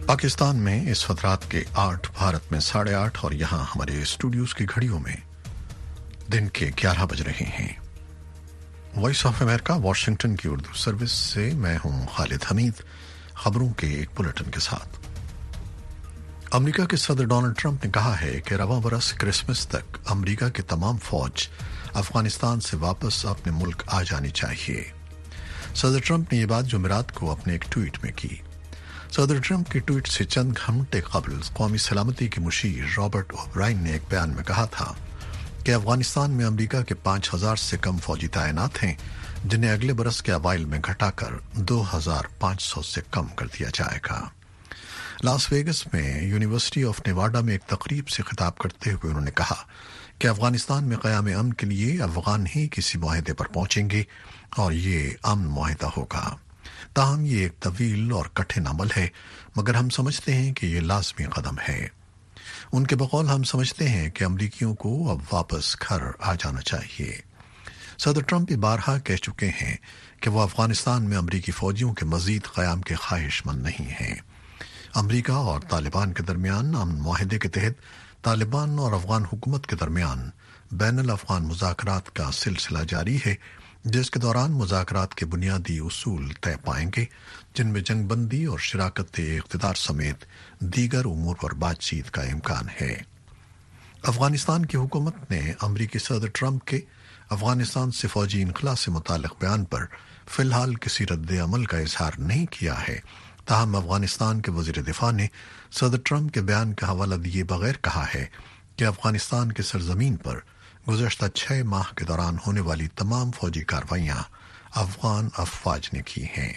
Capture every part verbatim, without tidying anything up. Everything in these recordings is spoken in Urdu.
पाकिस्तान में इस वक्त रात के आठ, भारत में साढ़े आठ और यहाँ हमारे स्टूडियोज की घड़ियों में दिन के ग्यारह बज रहे हैं। वॉइस ऑफ अमेरिका वॉशिंगटन की उर्दू सर्विस से मैं हूं खालिद हमीद, खबरों के एक बुलेटिन के साथ। अमेरिका के सदर डोनाल्ड ट्रंप ने कहा है कि रवां बरस क्रिसमस तक अमेरिका की तमाम फौज अफगानिस्तान से वापस अपने मुल्क आ जानी चाहिए। सदर ट्रंप ने यह बात जुमेरात को अपने एक ट्वीट में की। सदर ट्रंप के ट्वीट से चंद घंटे कबल कौमी सलामती के मुशीर रॉबर्ट ओब्राइन ने एक बयान में कहा था कि अफगानिस्तान में अमेरिका के पांच हजार से कम फौजी तैनात हैं, जिन्हें अगले बरस के अवाइल में घटाकर दो हजार पांच सौ से कम कर दिया जाएगा। लास वेगस में यूनिवर्सिटी ऑफ नेवाडा में एक तकरीब से खिताब करते हुए उन्होंने कहा कि अफगानिस्तान में क़याम अमन के लिए अफगान ही किसी मुआहदे पर पहुंचेंगे और ये अमन मुआहदा होगा। ताहम ये एक तवील और कठिन अमल है, मगर हम समझते हैं कि ये लाजमी कदम है। उनके बकौल हम समझते हैं कि अमरीकियों को अब वापस घर आ जाना चाहिए। सदर ट्रंप बारहा कह चुके हैं कि वो अफगानिस्तान में अमरीकी फौजियों के मजीद क़याम के ख्वाहिशमंद नहीं हैं। अमरीका और तालिबान के दरमियान अमन मुआहदे के तहत तालिबान और अफगान हुकूमत के दरमियान बैनुल अफगान मुज़ाकरात का सिलसिला जारी है, जिसके दौरान मुज़ाकरात के बुनियादी उसूल तय पाएंगे, जिनमें जंगबंदी और शराकत इख्तिदार समेत दीगर उमूर पर बातचीत का इम्कान है। अफगानिस्तान की हुकूमत ने अमरीकी सदर ट्रंप के अफगानिस्तान से फौजी इनखला से मुताल्लिक़ बयान पर फिलहाल किसी रद्द अमल का इजहार नहीं किया है। ताहम अफगानिस्तान के वज़ीर दिफा ने सदर ट्रंप के बयान का हवाला दिए बगैर कहा है कि अफगानिस्तान के सरजमीन पर गुज़श्ता छह माह के दौरान होने वाली तमाम फौजी कार्रवाइयां अफगान अफवाज ने की हैं।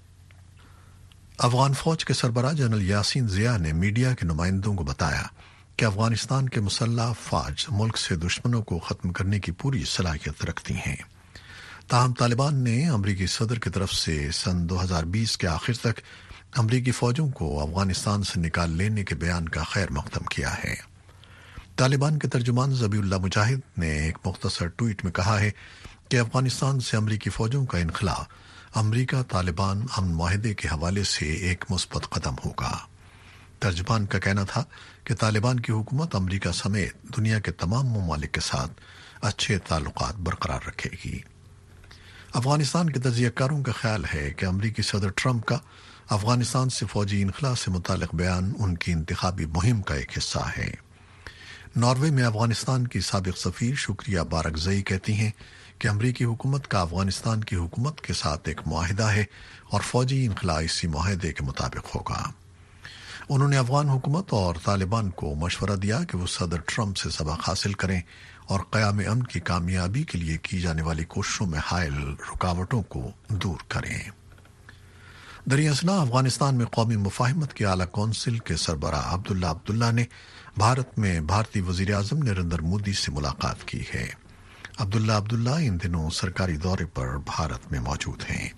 अफगान फौज के सरबराह जनरल यासीन ज़िया ने मीडिया के नुमाइंदों को बताया कि अफगानिस्तान के मुसल्लह अफवाज मुल्क से दुश्मनों को ख़त्म करने की पूरी सलाहियत रखती हैं। ताहम तालिबान ने अमरीकी सदर की तरफ से सन दो हजार बीस के आखिर तक अमरीकी फौजों को अफगानिस्तान से निकाल लेने के बयान का खैर मकदम किया है। तालिबान के तर्जुमान ज़बीउल्लाह मुजाहिद ने एक मुख्तसर ट्वीट में कहा है कि अफगानिस्तान से अमरीकी फौजों का इनखला अमरीका तालिबान अमन मुआहदे के हवाले से एक मुस्बत कदम होगा। तर्जुमान का कहना था कि तालिबान की हुकूमत अमरीका समेत दुनिया के तमाम ममालिक के साथ अच्छे ताल्लुकात बरकरार रखेगी। अफगानिस्तान के तजियाकारों का ख्याल है कि अमरीकी सदर ट्रंप का अफगानिस्तान से फौजी इनखला से मुताल्लिक़ बयान उनकी इंतखाबी मुहिम का एक हिस्सा है। नॉर्वे में अफगानिस्तान की साबिक सफीर शुक्रिया बारकज़ई कहती हैं कि अमरीकी हुकूमत का अफगानिस्तान की हुकूमत के साथ एक मुआहिदा है और फौजी इनखला इसी मुआहिदे के मुताबिक होगा। उन्होंने अफगान हुकूमत और तालिबान को मशवरा दिया कि वो सदर ट्रंप से सबक हासिल करें और क़याम अमन की कामयाबी के लिए की जाने वाली कोशिशों में हायल रुकावटों को दूर करें। दरियासना अफगानिस्तान में कौमी मुफाहिमत की आला कौंसिल के सरबराह अब्दुल्ला अब्दुल्ला ने भारत में भारतीय वज़ीर आज़म नरेंद्र मोदी से मुलाकात की है। अब्दुल्ला अब्दुल्ला इन दिनों सरकारी दौरे पर भारत में मौजूद हैं।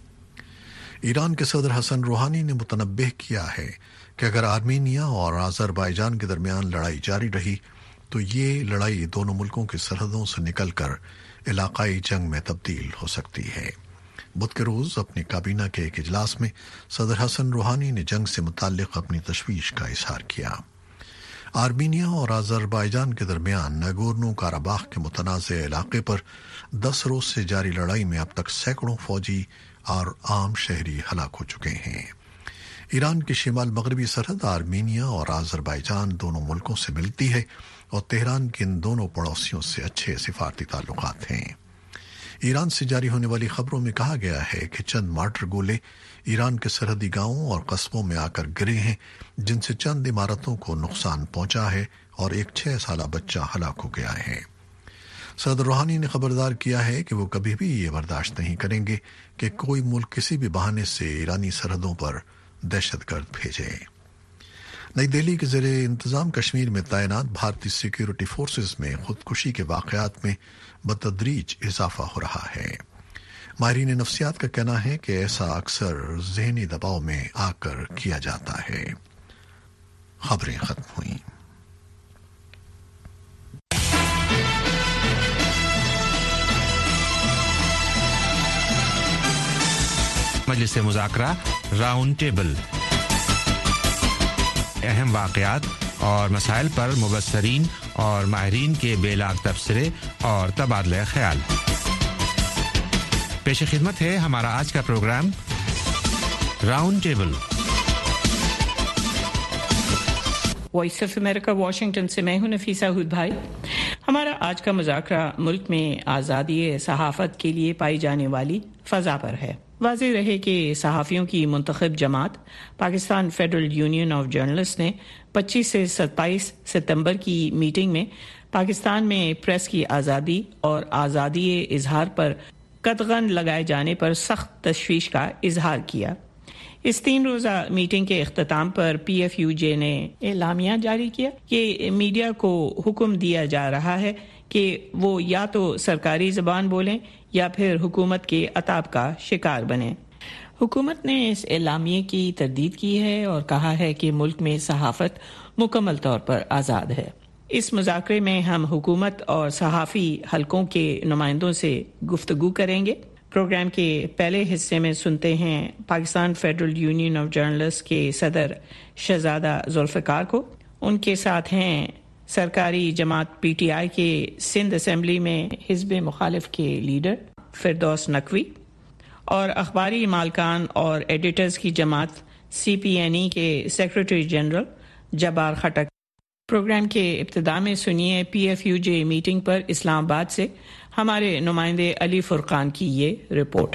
ईरान के सदर हसन रूहानी ने मुतनब्बिह किया है कि अगर आर्मीनिया और अज़रबैजान के दरमियान लड़ाई जारी रही तो ये लड़ाई दोनों मुल्कों की सरहदों से निकलकर इलाकाई जंग में तब्दील हो सकती है। बुध के रोज अपनी काबीना के एक इजलास में सदर हसन रूहानी ने जंग से मुताल्लिक़ अपनी तशवीश का इजहार किया। आर्मीनिया और अज़रबैजान के दरमियान नगोर्नो काराबाख के मुतनाज़ इलाके पर दस रोज से जारी लड़ाई में अब तक सैकड़ों फौजी और आम शहरी हलाक हो चुके हैं। ईरान की शिमाल मगरबी सरहद आर्मीनिया और अज़रबैजान दोनों मुल्कों से मिलती है और तेहरान के इन दोनों पड़ोसियों से अच्छे सिफारती ताल्लुकात हैं। ईरान से जारी होने वाली खबरों में कहा गया है कि चंद मार्टर गोले ईरान के सरहदी गांवों और कस्बों में आकर गिरे हैं, जिनसे चंद इमारतों को नुकसान पहुंचा है और एक छह साल बच्चा हलाक हो गया है। सदर रूहानी ने खबरदार किया है कि वो कभी भी ये बर्दाश्त नहीं करेंगे कि कोई मुल्क किसी भी बहाने से ईरानी सरहदों पर दहशतगर्द भेजे। नई दिल्ली के ज़ेरे इंतजाम कश्मीर में तैनात भारतीय सिक्योरिटी फोर्सेस में खुदकुशी के वाक़यात में बतदरीज इजाफा हो रहा है। माहिरीन नफ्सियात का कहना है कि ऐसा अक्सर ज़हनी दबाव में आकर किया जाता है। खबरें खत्म हुई। मजलिस मुज़ाकरा राउंड टेबल। اہم واقعات اور مسائل پر مبصرین اور ماہرین کے بے لاگ تبصرے اور تبادلہ خیال۔ پیش خدمت ہے ہمارا آج کا programme round table. Voice of America Washington سے میں ہوں نفیسہ ہود بھائی۔ ہمارا آج کا مذاکرہ ملک میں آزادی صحافت کے لیے پائی جانے والی فضا پر ہے۔ واضح رہے کہ صحافیوں کی منتخب جماعت Pakistan federal union of journalist نے پچیس سے ستائیس ستمبر کی میٹنگ میں پاکستان میں پریس کی آزادی اور آزادی اظہار پر قدغن لگائے جانے پر سخت تشویش کا اظہار کیا۔ اس تین روزہ میٹنگ کے اختتام پر پی ایف یو جے نے اعلامیہ جاری کیا کہ میڈیا کو حکم دیا جا رہا ہے کہ وہ یا تو سرکاری زبان بولیں یا پھر حکومت کے عتاب کا شکار بنیں۔ حکومت نے اس اعلامیے کی تردید کی ہے اور کہا ہے کہ ملک میں صحافت مکمل طور پر آزاد ہے۔ اس مذاکرے میں ہم حکومت اور صحافی حلقوں کے نمائندوں سے گفتگو کریں گے۔ پروگرام کے پہلے حصے میں سنتے ہیں Pakistan federal union of journalist کے صدر شہزادہ ذوالفقار کو، ان کے ساتھ ہیں سرکاری جماعت پی ٹی آئی کے سندھ اسمبلی میں حزب مخالف کے لیڈر فردوس نقوی، اور اخباری مالکان اور ایڈیٹرز کی جماعت سی پی این ای کے secretary general Jabbar Khattak. Programme کے ابتدا میں سنیے P F U J meeting پر اسلام آباد سے ہمارے نمائندے علی فرقان کی یہ report.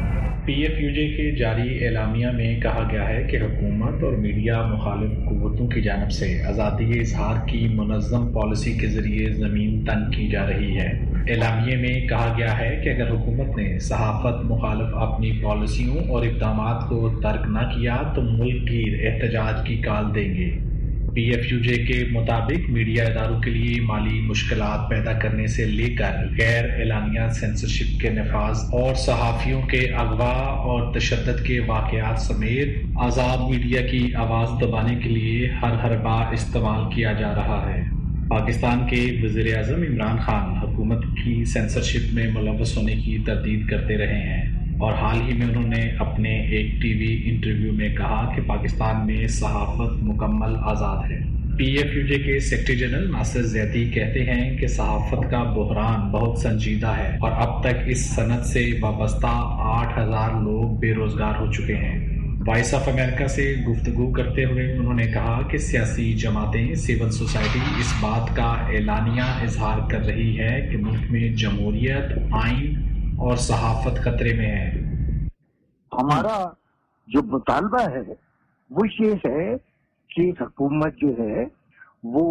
P F U J کے جاری اعلامیہ میں کہا گیا ہے کہ حکومت اور میڈیا مخالف قوتوں کی جانب سے آزادی اظہار کی منظم پالیسی کے ذریعے زمین تنگ کی جا رہی ہے۔ اعلامیے میں کہا گیا ہے کہ اگر حکومت نے صحافت مخالف اپنی پالیسیوں اور اقدامات کو ترک نہ کیا تو ملک گیر احتجاج کی کال دیں گے۔ پی ایف یو جے کے مطابق میڈیا اداروں کے لیے مالی مشکلات پیدا کرنے سے لے کر غیر اعلانیہ سینسرشپ کے نفاذ اور صحافیوں کے اغوا اور تشدد کے واقعات سمیت آزاد میڈیا کی آواز دبانے کے لیے ہر حربہ استعمال کیا جا رہا ہے۔ پاکستان کے وزیر اعظم عمران خان حکومت کی سینسرشپ میں ملوث ہونے کی تردید کرتے رہے ہیں اور حال ہی میں انہوں نے اپنے ایک ٹی وی انٹرویو میں کہا کہ پاکستان میں صحافت مکمل آزاد ہے۔ پی ایف یو جے کے سیکرٹری جنرل ناصر زیدی کہتے ہیں کہ صحافت کا بحران بہت سنجیدہ ہے اور اب تک اس صنعت سے وابستہ آٹھ ہزار لوگ بے روزگار ہو چکے ہیں۔ وائس آف امریکہ سے گفتگو کرتے ہوئے انہوں نے کہا کہ سیاسی جماعتیں، سول سوسائٹی اس بات کا اعلانیہ اظہار کر رہی ہے کہ ملک میں جمہوریت، آئین اور صحافت خطرے میں ہے۔ ہمارا جو مطالبہ ہے وہ یہ ہے کہ حکومت جو ہے وہ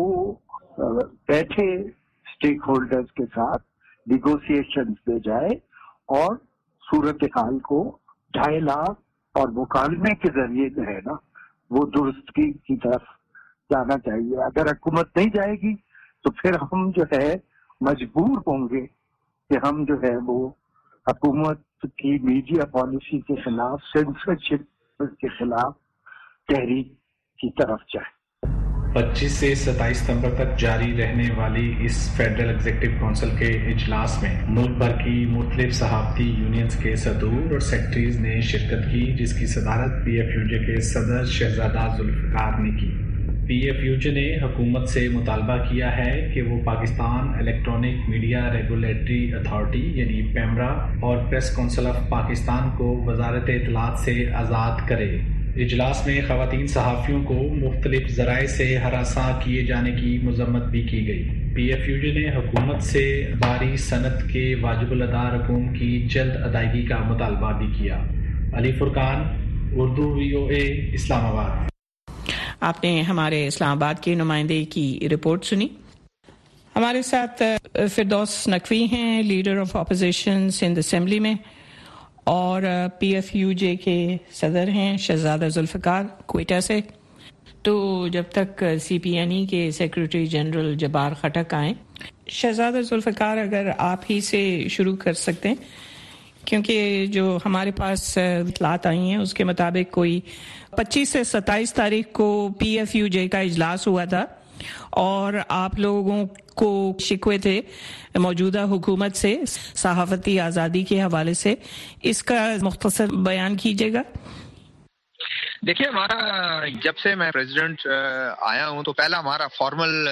بیٹھے اسٹیک ہولڈرز کے ساتھ نیگوسیشن پہ جائے اور صورتحال کو ڈھائی لاکھ اور مکالمے کے ذریعے جو ہے نا وہ درستگی کی طرف جانا چاہیے۔ اگر حکومت نہیں جائے گی تو پھر ہم جو ہے مجبور ہوں گے کہ ہم جو ہے وہ حکومت کی میڈیا پالیسی کے خلاف، سینسرشپ کے خلاف تحریک کی طرف جائے۔ پچیس سے ستائیس ستمبر تک جاری رہنے والی اس فیڈرل ایگزیکٹو کونسل کے اجلاس میں ملک بھر کی مختلف صحافتی یونینز کے صدور اور سیکرٹریز نے شرکت کی، جس کی صدارت پی ایف یو جے کے صدر شہزادہ ذوالفقار نے کی۔ پی ایف یو جے نے حکومت سے مطالبہ کیا ہے کہ وہ Pakistan electronic media regulatory authority یعنی پیمرا اور پریس کونسل آف پاکستان کو وزارت اطلاعات سے آزاد کرے۔ اجلاس میں خواتین صحافیوں کو مختلف ذرائع سے ہراساں کیے جانے کی مذمت بھی کی گئی۔ پی ایف یو جے نے حکومت سے باری صنعت کے واجب الادا رقوم کی جلد ادائیگی کا مطالبہ بھی کیا۔ علی فرقان، اردو وی او اے، اسلام آباد۔ آپ نے ہمارے اسلام آباد کے نمائندے کی رپورٹ سنی۔ ہمارے ساتھ فردوس نقوی ہیں، leader of opposition Sindh assembly میں، اور پی ایف یو جے کے صدر ہیں شہزادہ ذوالفقار کوئٹہ سے۔ تو جب تک سی پی این ای کے سیکرٹری جنرل جبار خٹک آئیں، شہزادہ ذوالفقار اگر آپ ہی سے شروع کر سکتے ہیں، کیونکہ جو ہمارے پاس اطلاعات آئی ہیں اس کے مطابق کوئی پچیس سے ستائیس تاریخ کو پی ایف یو جے کا اجلاس ہوا تھا اور آپ لوگوں کو شکوے تھے موجودہ حکومت سے صحافتی آزادی کے حوالے سے۔ اس کا مختصر بیان کیجیے گا۔ دیکھیے ہمارا جب سے میں پریزیڈنٹ آیا ہوں تو پہلا ہمارا فارمل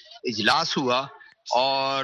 اجلاس ہوا، اور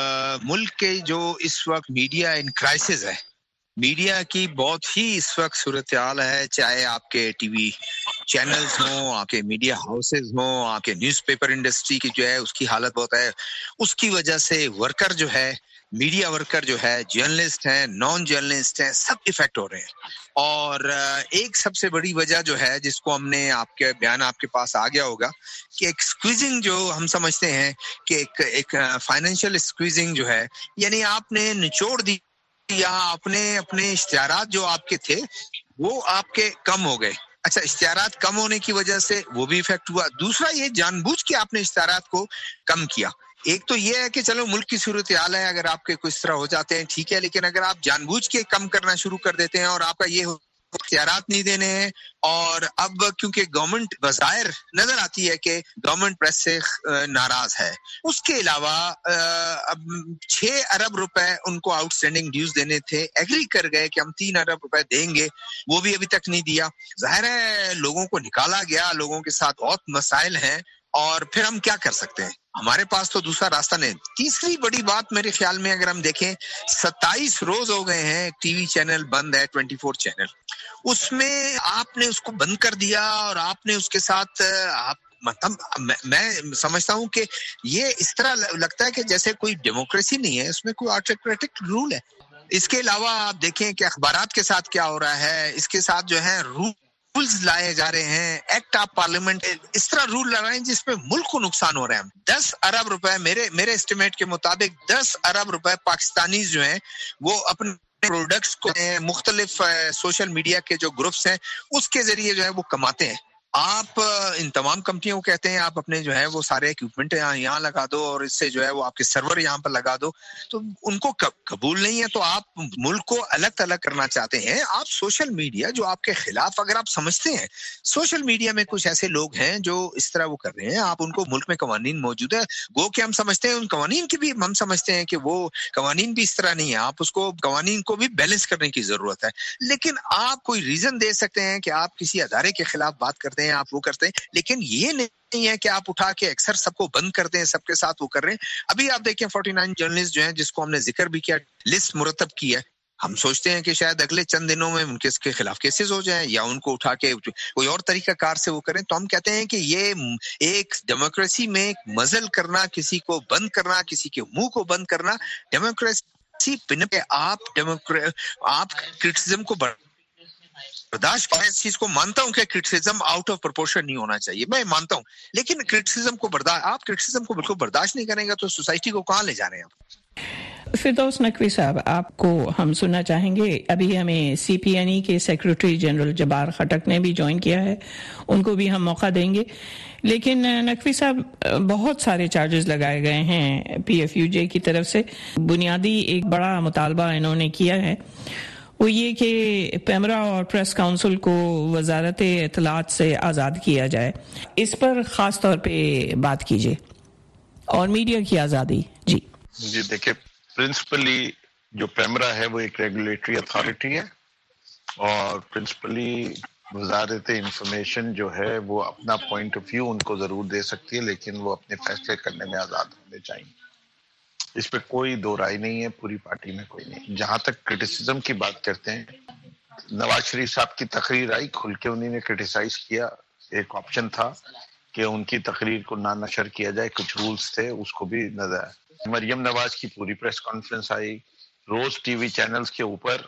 ملک کے جو اس وقت میڈیا ان کرائسس ہے، میڈیا کی بہت ہی اس وقت صورتحال ہے، چاہے آپ کے ٹی وی چینلز ہوں، آپ کے میڈیا ہاؤسز ہوں، آپ کے نیوز پیپر انڈسٹری کی جو ہے اس کی حالت بہت ہے. اس کی وجہ سے ورکر جو ہے، میڈیا ورکر جو ہے، جرنلسٹ ہیں، نان جرنلسٹ ہیں، سب افیکٹ ہو رہے ہیں. اور ایک سب سے بڑی وجہ جو ہے جس کو ہم نے، آپ کے بیان آپ کے پاس آ گیا ہوگا، کہ ایک اسکویزنگ جو ہم سمجھتے ہیں کہ ایک ایک فائنینشیل اسکویزنگ جو ہے، یعنی آپ نے نچوڑ دی یا آپ نے اپنے اشتہارات جو آپ کے تھے وہ آپ کے کم ہو گئے. اچھا، اشتہارات کم ہونے کی وجہ سے وہ بھی افیکٹ ہوا. دوسرا یہ جان بوجھ کے آپ نے اشتہارات کو کم کیا. ایک تو یہ ہے کہ چلو ملک کی صورتحال ہے، اگر آپ کے کوئی اس طرح ہو جاتے ہیں ٹھیک ہے، لیکن اگر آپ جان بوجھ کے کم کرنا شروع کر دیتے ہیں اور آپ کا یہ اختیارات نہیں دینے ہیں، اور اب کیونکہ گورنمنٹ بظاہر نظر آتی ہے کہ گورنمنٹ پریس سے ناراض ہے، اس کے علاوہ اب چھ ارب روپے ان کو آؤٹ اسٹینڈنگ ڈیوز دینے تھے، ایگری کر گئے کہ ہم تین ارب روپے دیں گے، وہ بھی ابھی تک نہیں دیا. ظاہر ہے لوگوں کو نکالا گیا، لوگوں کے ساتھ بہت مسائل ہیں، اور پھر ہم کیا کر سکتے ہیں؟ ہمارے پاس تو دوسرا راستہ نہیں. تیسری بڑی بات میرے خیال میں اگر ہم دیکھیں، ستائیس روز ہو گئے ہیں ٹی وی چینل بند ہے، ٹوینٹی فور چینل، اس میں آپ نے اس کو بند کر دیا، اور آپ نے اس کے ساتھ آپ مطلب میں سمجھتا ہوں کہ یہ اس طرح لگتا ہے کہ جیسے کوئی ڈیموکریسی نہیں ہے، اس میں کوئی آٹوکریٹک رول ہے. اس کے علاوہ آپ دیکھیں کہ اخبارات کے ساتھ کیا ہو رہا ہے، اس کے ساتھ جو ہے رول رولز لائے جا رہے ہیں، ایکٹ آف پارلیمنٹ اس طرح رول لا رہے ہیں جس میں ملک کو نقصان ہو رہا ہے. دس ارب روپے میرے میرے اسٹیمیٹ کے مطابق دس ارب روپے پاکستانی جو ہیں وہ اپنے پروڈکٹس کو مختلف سوشل میڈیا کے جو گروپس ہیں اس کے ذریعے جو ہے وہ کماتے ہیں. آپ ان تمام کمپنیوں کو کہتے ہیں آپ اپنے جو ہے وہ سارے اکوپمنٹ یہاں لگا دو، اور اس سے جو ہے وہ آپ کے سرور یہاں پر لگا دو، تو ان کو قبول نہیں ہے. تو آپ ملک کو الگ الگ کرنا چاہتے ہیں. آپ سوشل میڈیا جو آپ کے خلاف، اگر آپ سمجھتے ہیں سوشل میڈیا میں کچھ ایسے لوگ ہیں جو اس طرح وہ کر رہے ہیں، آپ ان کو، ملک میں قوانین موجود ہے، گو کہ ہم سمجھتے ہیں ان قوانین کی بھی، ہم سمجھتے ہیں کہ وہ قوانین بھی اس طرح نہیں ہے، آپ اس کو قوانین کو بھی بیلنس کرنے کی ضرورت ہے. لیکن آپ کوئی ریزن دے سکتے ہیں کہ آپ کسی ادارے کے خلاف بات کرتے ہیں، آپ وہ کرتے ہیں، لیکن یہ نہیں ہے کہ آپ اٹھا کے اکثر سب کو بند کرتے ہیں، سب کے ساتھ وہ کر رہے ہیں. ابھی آپ دیکھیں فورٹی نائن جرنلسٹ جو ہیں جس کو ہم نے ذکر بھی کیا، لسٹ مرتب کی ہے، ہم سوچتے ہیں کہ شاید اگلے چند دنوں میں ان کے خلاف کیسز ہو جائیں یا ان کو اٹھا کے کوئی اور طریقہ کار سے وہ کریں. تو ہم کہتے ہیں کہ یہ ایک ڈیموکریسی میں مزل کرنا، کسی کو بند کرنا، کسی کے منہ کو بند کرنا، ڈیموکریسی پن پہ آپ ڈیموکر آپ کرٹیسزم کو برداشت. میں اس چیز کو مانتا ہوں کہ کرٹیسزم آؤٹ آف پروپورشن نہیں ہونا چاہیے، میں مانتا ہوں، لیکن کرٹیسزم کو برداشت، آپ کرٹیسزم کو بالکل برداشت نہیں کریں گے تو سوسائٹی کو کہاں لے جا رہے ہیں آپ؟ فردوس نقوی صاحب، آپ کو ہم سننا چاہیں گے. ابھی ہمیں سی پی این ای کے سیکرٹری جنرل جبار خٹک نے بھی جوائن کیا ہے، ان کو بھی ہم موقع دیں گے. لیکن نقوی صاحب، بہت سارے چارجز لگائے گئے ہیں پی ایف یو جے کی طرف سے. بنیادی ایک بڑا مطالبہ انہوں نے کیا ہے، وہ یہ کہ پیمرا اور پریس کاؤنسل کو وزارت اطلاعات سے آزاد کیا جائے. اس پر خاص طور پہ بات کیجیے، اور میڈیا کی آزادی. جی جی دیکھیں، پرنسپلی جو پیمرا ہے وہ ایک ریگولیٹری اتھارٹی ہے، اور پرنسپلی وزارت انفارمیشن جو ہے وہ اپنا پوائنٹ آف ویو ان کو ضرور دے سکتی ہے، لیکن وہ اپنے فیصلے کرنے میں آزاد ہونے چاہیے. اس پہ کوئی دو رائے نہیں ہے، پوری پارٹی میں کوئی نہیں. جہاں تک کرٹیسزم کی بات کرتے ہیں، نواز شریف صاحب کی تقریر آئی، کھل کے انہوں نے کرٹیسائز کیا. ایک آپشن تھا کہ ان کی تقریر کو نہ نشر کیا جائے، کچھ رولز تھے، اس کو بھی نظر آیا. مریم نواز کی پوری پریس کانفرنس آئی، روز ٹی وی چینلز کے اوپر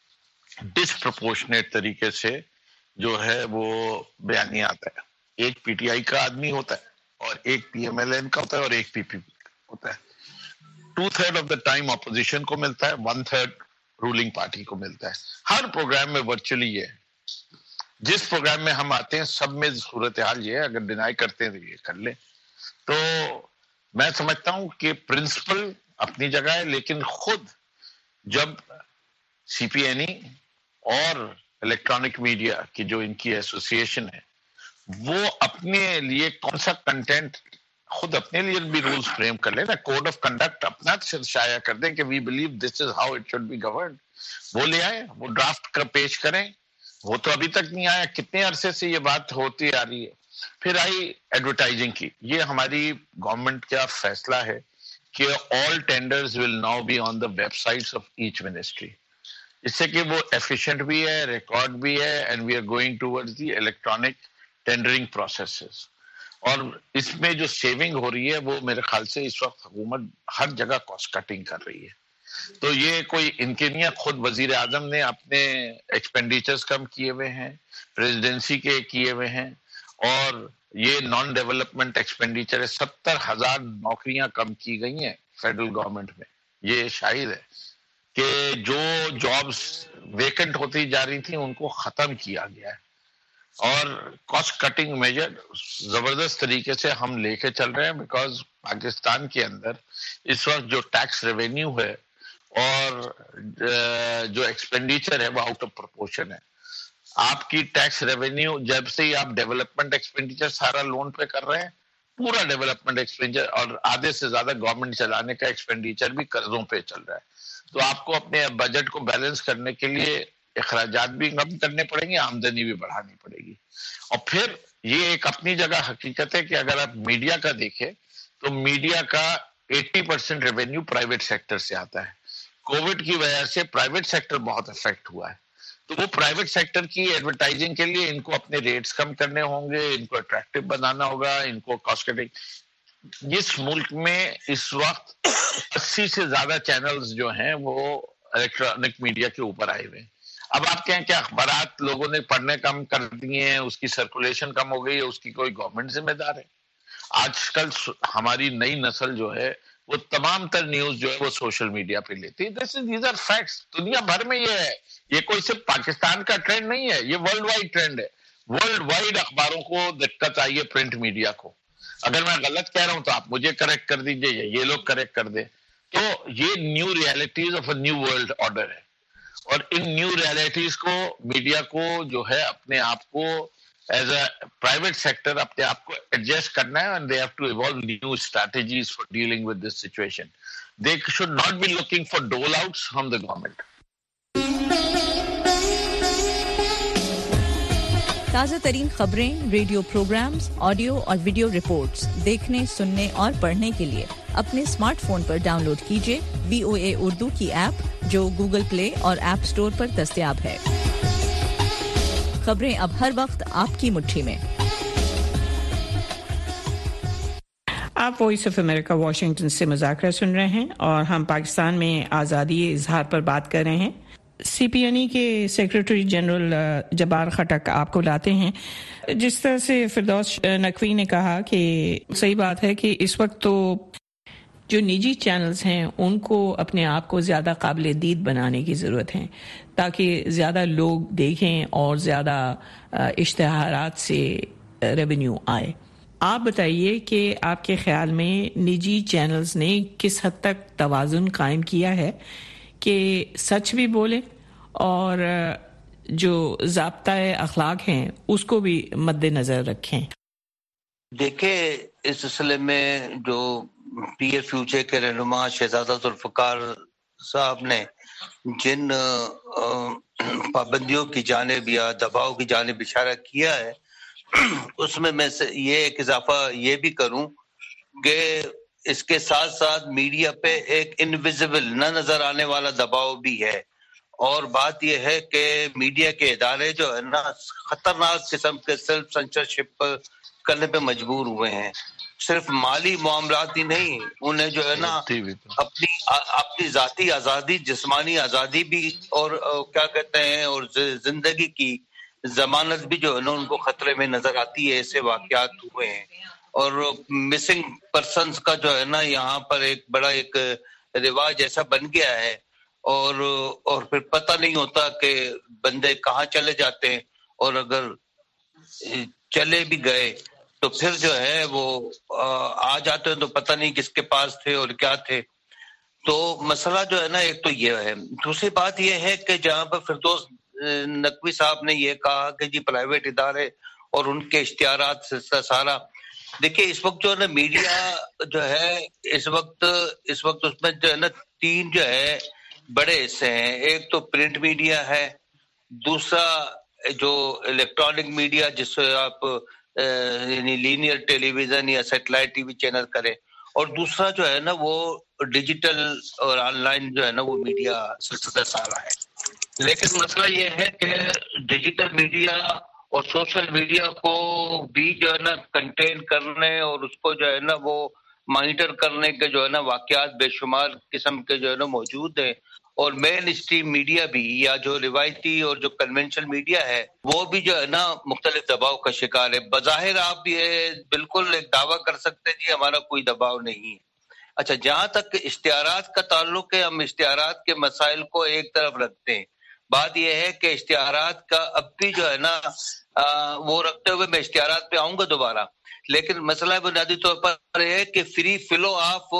ڈسپرپورشنیٹ طریقے سے جو ہے وہ بیانیہ آتا ہے. ایک پی ٹی آئی کا آدمی ہوتا ہے، اور ایک پی ایم ایل این کا ہوتا ہے، اور ایک پی پی پی کا ہوتا ہے. Two third of the time opposition کو ملتا ہے، ون تھرڈ رولنگ پارٹی کو ملتا ہے. ہر پروگرام میں ورچولی یہ ہے. جس پروگرام میں ہم آتے ہیں سب میں صورتحال یہ ہے، اگر ڈینائی کرتے ہیں تو یہ کر لیں. تو میں سمجھتا ہوں کہ پرنسپل اپنی جگہ ہے، لیکن خود جب سی پی این ای اور الیکٹرانک میڈیا کی جو ان کی ایسوسیشن ہے، وہ اپنے لیے کون سا کنٹینٹ، خود اپنے لیے بھی رولز فریم کر لیں نا، کوڈ آف کنڈکٹ اپنا شائع کر دیں کہ we believe this is how it should be governed. وہ لے آئیں، وہ ڈرافٹ کر پیش کریں، وہ تو ابھی تک نہیں آیا. کتنے عرصے سے یہ بات ہوتی آ رہی ہے. پھر آئی ایڈورٹائزنگ کی. یہ ہماری گورنمنٹ کا فیصلہ ہے کہ all tenders will now be on the websites of each ministry. اس سے کہ وہ ایفیشینٹ بھی ہے, ریکارڈ بھی ہے, and we are going towards the electronic tendering processes. اور اس میں جو سیونگ ہو رہی ہے وہ میرے خیال سے اس وقت حکومت ہر جگہ کاسٹ کٹنگ کر رہی ہے. تو یہ کوئی ان کے نہیں, خود وزیر اعظم نے اپنے ایکسپینڈیچرز کم کیے ہوئے ہیں, پریزیڈنسی کے کیے ہوئے ہیں, اور یہ نان ڈیولپمنٹ ایکسپینڈیچر ہے. ستر ہزار نوکریاں کم کی گئی ہیں فیڈرل گورنمنٹ میں. یہ شاہد ہے کہ جو جابز ویکنٹ ہوتی جا رہی تھیں ان کو ختم کیا گیا ہے, اور کاسٹ کٹنگ میجر زبردست طریقے سے ہم لے کے چل رہے ہیں. بیکاز پاکستان کے اندر اس وقت جو ٹیکس ریونیو ہے اور جو ایکسپینڈیچر ہے وہ آؤٹ آف پرپورشن ہے. آپ کی ٹیکس ریونیو جب سے ہی آپ ڈیولپمنٹ ایکسپینڈیچر سارا لون پہ کر رہے ہیں, پورا ڈیولپمنٹ ایکسپینڈیچر, اور آدھے سے زیادہ گورنمنٹ چلانے کا ایکسپینڈیچر بھی قرضوں پہ چل رہا ہے. تو آپ کو اپنے بجٹ کو بیلنس کرنے کے لیے اخراجات بھی کم کرنے پڑیں گے, آمدنی بھی بڑھانی پڑے گی. اور پھر یہ ایک اپنی جگہ حقیقت ہے کہ اگر آپ میڈیا کا دیکھیں تو میڈیا کا eighty percent revenue private sector سے آتا ہے. کووڈ کی وجہ سے پرائیویٹ سیکٹر بہت افیکٹ ہوا ہے, تو وہ پرائیویٹ سیکٹر کی ایڈورٹائزنگ کے لیے ان کو اپنے ریٹس کم کرنے ہوں گے, ان کو اٹریکٹیو بنانا ہوگا, ان کو کاسٹ کٹنگ. اس ملک میں اس وقت اسی سے زیادہ چینلز جو ہیں وہ الیکٹرانک میڈیا کے اوپر آئے ہوئے ہیں. اب آپ کہیں کہ اخبارات لوگوں نے پڑھنے کم کر دیے ہیں, اس کی سرکولیشن کم ہو گئی ہے, اس کی کوئی گورنمنٹ ذمہ دار ہے؟ آج کل ہماری نئی نسل جو ہے وہ تمام تر نیوز جو ہے وہ سوشل میڈیا پہ لیتی ہے. This is these are facts. دنیا بھر میں یہ ہے, یہ کوئی صرف پاکستان کا ٹرینڈ نہیں ہے, یہ ورلڈ وائڈ ٹرینڈ ہے. ورلڈ وائڈ اخباروں کو دقت آئی ہے پرنٹ میڈیا کو. اگر میں غلط کہہ رہا ہوں تو آپ مجھے کریکٹ کر دیجئے یا یہ لوگ کریکٹ کر دیں. تو یہ new realities of a new world order ہے, اور ان نیو ریالٹیز کو میڈیا کو جو ہے اپنے آپ کو ایز اے پرائیویٹ سیکٹر اپنے آپ کو ایڈجسٹ کرنا ہے, and they have to evolve new strategies for dealing with this situation. They should not be looking for dole outs from the government. تازہ ترین خبریں، ریڈیو پروگرامز، آڈیو اور ویڈیو رپورٹس دیکھنے، سننے اور پڑھنے کے لیے اپنے اسمارٹ فون پر ڈاؤن لوڈ کیجیے وی او اے اردو کی ایپ جو گوگل پلے اور ایپ سٹور پر دستیاب ہے. خبریں اب ہر وقت آپ کی مٹھی میں. آپ وائس آف امریکہ واشنگٹن سے مذاکرہ سن رہے ہیں اور ہم پاکستان میں آزادی اظہار پر بات کر رہے ہیں. سی پی این ای کے سیکرٹری جنرل جبار خٹک آپ کو لاتے ہیں. جس طرح سے فردوس نقوی نے کہا کہ صحیح بات ہے کہ اس وقت تو جو نجی چینلز ہیں ان کو اپنے آپ کو زیادہ قابل دید بنانے کی ضرورت ہے تاکہ زیادہ لوگ دیکھیں اور زیادہ اشتہارات سے ریونیو آئے. آپ بتائیے کہ آپ کے خیال میں نجی چینلز نے کس حد تک توازن قائم کیا ہے کہ سچ بھی بولیں اور جو ضابطۂ اخلاق ہیں اس کو بھی مد نظر رکھیں؟ دیکھیں، اس سلسلے میں جو پی ایف یو جے کے رہنما شہزادہ ذوالفقار صاحب نے جن پابندیوں کی جانب یا دباؤ کی جانب اشارہ کیا ہے، اس میں میں سے یہ ایک اضافہ یہ بھی کروں کہ اس کے ساتھ ساتھ میڈیا پہ ایک انویزیبل نہ نظر آنے والا دباؤ بھی ہے. اور بات یہ ہے کہ میڈیا کے ادارے جو ہے نا خطرناک قسم کے سیلف سینسرشپ کرنے پہ مجبور ہوئے ہیں. صرف مالی معاملات ہی نہیں، انہیں جو ہے نا اپنی اپنی ذاتی آزادی، جسمانی آزادی بھی اور کیا کہتے ہیں اور زندگی کی ضمانت بھی جو ہے نا ان کو خطرے میں نظر آتی ہے. ایسے واقعات ہوئے ہیں. اور مسنگ پرسنز کا جو ہے نا یہاں پر ایک بڑا ایک رواج ایسا بن گیا ہے، اور اور پھر پتہ نہیں ہوتا کہ بندے کہاں چلے جاتے ہیں، اور اگر چلے بھی گئے تو پھر جو ہے وہ آ جاتے ہیں تو پتہ نہیں کس کے پاس تھے اور کیا تھے. تو مسئلہ جو ہے نا ایک تو یہ ہے. دوسری بات یہ ہے کہ جہاں پر فردوس نقوی صاحب نے یہ کہا کہ جی پرائیویٹ ادارے اور ان کے اشتہارات سے سارا، دیکھیے اس وقت جو ہے نا میڈیا جو ہے اس وقت اس وقت اس میں جو ہے نا تین جو ہے بڑے حصے ہیں. ایک تو پرنٹ میڈیا ہے، دوسرا جو الیکٹرانک میڈیا جس سے آپ یعنی لینئر ٹیلی ویژن یا سیٹلائٹ ٹی وی چینل کریں، اور دوسرا جو ہے نا وہ ڈیجیٹل اور آن لائن جو ہے نا وہ میڈیا سلسلہ سارا ہے۔ لیکن مسئلہ یہ ہے کہ ڈیجیٹل میڈیا اور سوشل میڈیا کو بھی جو ہے نا کنٹین کرنے اور اس کو جو ہے نا وہ مانیٹر کرنے کے جو ہے نا واقعات بے شمار قسم کے جو ہے نا موجود ہیں، اور مین اسٹریم میڈیا بھی یا جو روایتی اور جو کنونشنل میڈیا ہے وہ بھی جو ہے نا مختلف دباؤ کا شکار ہے۔ بظاہر آپ یہ بالکل ایک دعویٰ کر سکتے ہیں جی ہمارا کوئی دباؤ نہیں ہے۔ اچھا، جہاں تک اشتہارات کا تعلق ہے، ہم اشتہارات کے مسائل کو ایک طرف رکھتے ہیں۔ بات یہ ہے کہ اشتہارات کا اب بھی جو ہے نا وہ رکھتے ہوئے میں اشتہارات پہ آؤں گا دوبارہ، لیکن مسئلہ بنیادی طور پر یہ ہے کہ فری فلو آف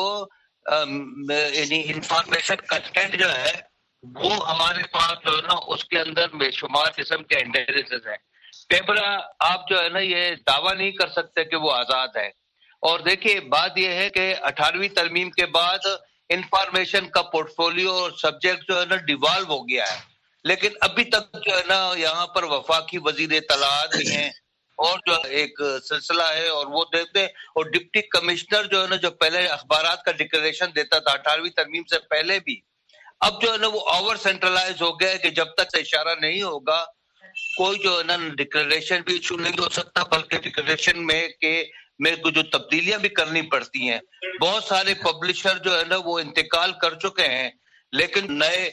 یعنی انفارمیشن کنٹینٹ جو ہے وہ ہمارے پاس جو ہے نا اس کے اندر بے شمار قسم کے انٹرسز ہیں۔ پیپرا آپ جو ہے نا یہ دعویٰ نہیں کر سکتے کہ وہ آزاد ہے۔ اور دیکھیے بات یہ ہے کہ اٹھارہویں ترمیم کے بعد انفارمیشن کا پورٹ فولیو اور سبجیکٹ جو ہے نا ڈیوالو ہو گیا ہے، لیکن ابھی تک جو ہے نا یہاں پر وفاقی وزیر اطلاعات بھی ہیں اور جو ایک سلسلہ ہے اور وہ دیتے، اور ڈپٹی کمشنر جو ہے نا جو پہلے اخبارات کا ڈکلریشن دیتا تھا اٹھارہویں ترمیم سے پہلے بھی، اب جو ہے نا وہ اوور سینٹرلائز ہو گیا ہے کہ جب تک اشارہ نہیں ہوگا کوئی جو ہے نا ڈکلریشن بھی ایشو نہیں ہو سکتا، بلکہ ڈکلریشن میں کہ میرے کو جو تبدیلیاں بھی کرنی پڑتی ہیں۔ بہت سارے پبلشر جو ہے نا وہ انتقال کر چکے ہیں، لیکن نئے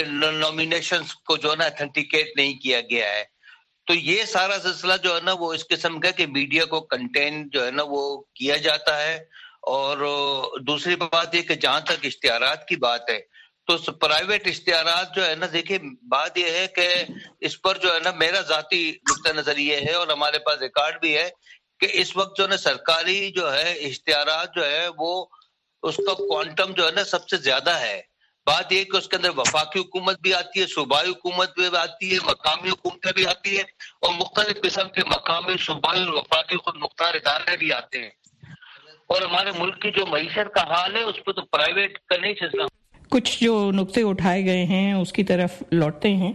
نومینیشنز کو جو ہے نا اتھینٹیکیٹ نہیں کیا گیا ہے۔ تو یہ سارا سلسلہ جو ہے نا وہ اس قسم کا کہ میڈیا کو کنٹین جو ہے نا وہ کیا جاتا ہے۔ اور دوسری بات یہ کہ جہاں تک اشتہارات کی بات ہے تو پرائیویٹ اشتہارات جو ہے نا، دیکھیے بات یہ ہے کہ اس پر جو ہے نا میرا ذاتی نقطہ نظر یہ ہے اور ہمارے پاس ریکارڈ بھی ہے کہ اس وقت جو ہے نا سرکاری جو ہے اشتہارات جو ہے وہ اس کا کوانٹم جو ہے نا سب سے زیادہ ہے۔ بات یہ کہ اس کے اندر وفاقی حکومت بھی آتی ہے، صوبائی حکومت بھی آتی ہے، مقامی حکومتیں بھی آتی ہے، اور مختلف قسم کے مقامی صوبائی اور وفاقی خود مختار ادارے بھی آتے ہیں۔ اور ہمارے ملک کی جو معیشت کا حال ہے اس پہ تو پرائیویٹ کا نہیں سلسلہ۔ کچھ جو نقطے اٹھائے گئے ہیں اس کی طرف لوٹتے ہیں۔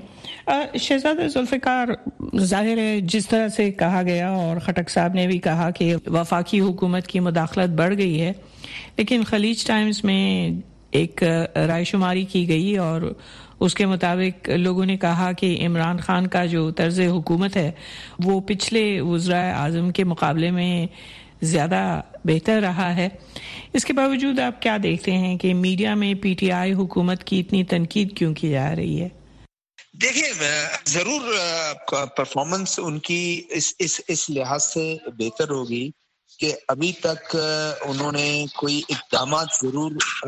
شہزادہ ذوالفقار، ظاہر ہے جس طرح سے کہا گیا اور خٹک صاحب نے بھی کہا کہ وفاقی حکومت کی مداخلت بڑھ گئی ہے، لیکن خلیج ٹائمز میں ایک رائے شماری کی گئی اور اس کے مطابق لوگوں نے کہا کہ عمران خان کا جو طرز حکومت ہے وہ پچھلے وزرائے اعظم کے مقابلے میں زیادہ بہتر رہا ہے۔ اس کے باوجود آپ کیا دیکھتے ہیں کہ میڈیا میں پی ٹی آئی حکومت کی اتنی تنقید کیوں کی جا رہی ہے؟ دیکھیں ضرور پرفارمنس ان کی اس اس اس لحاظ سے بہتر ہوگی کہ ابھی تک انہوں نے کوئی اقدامات ضرور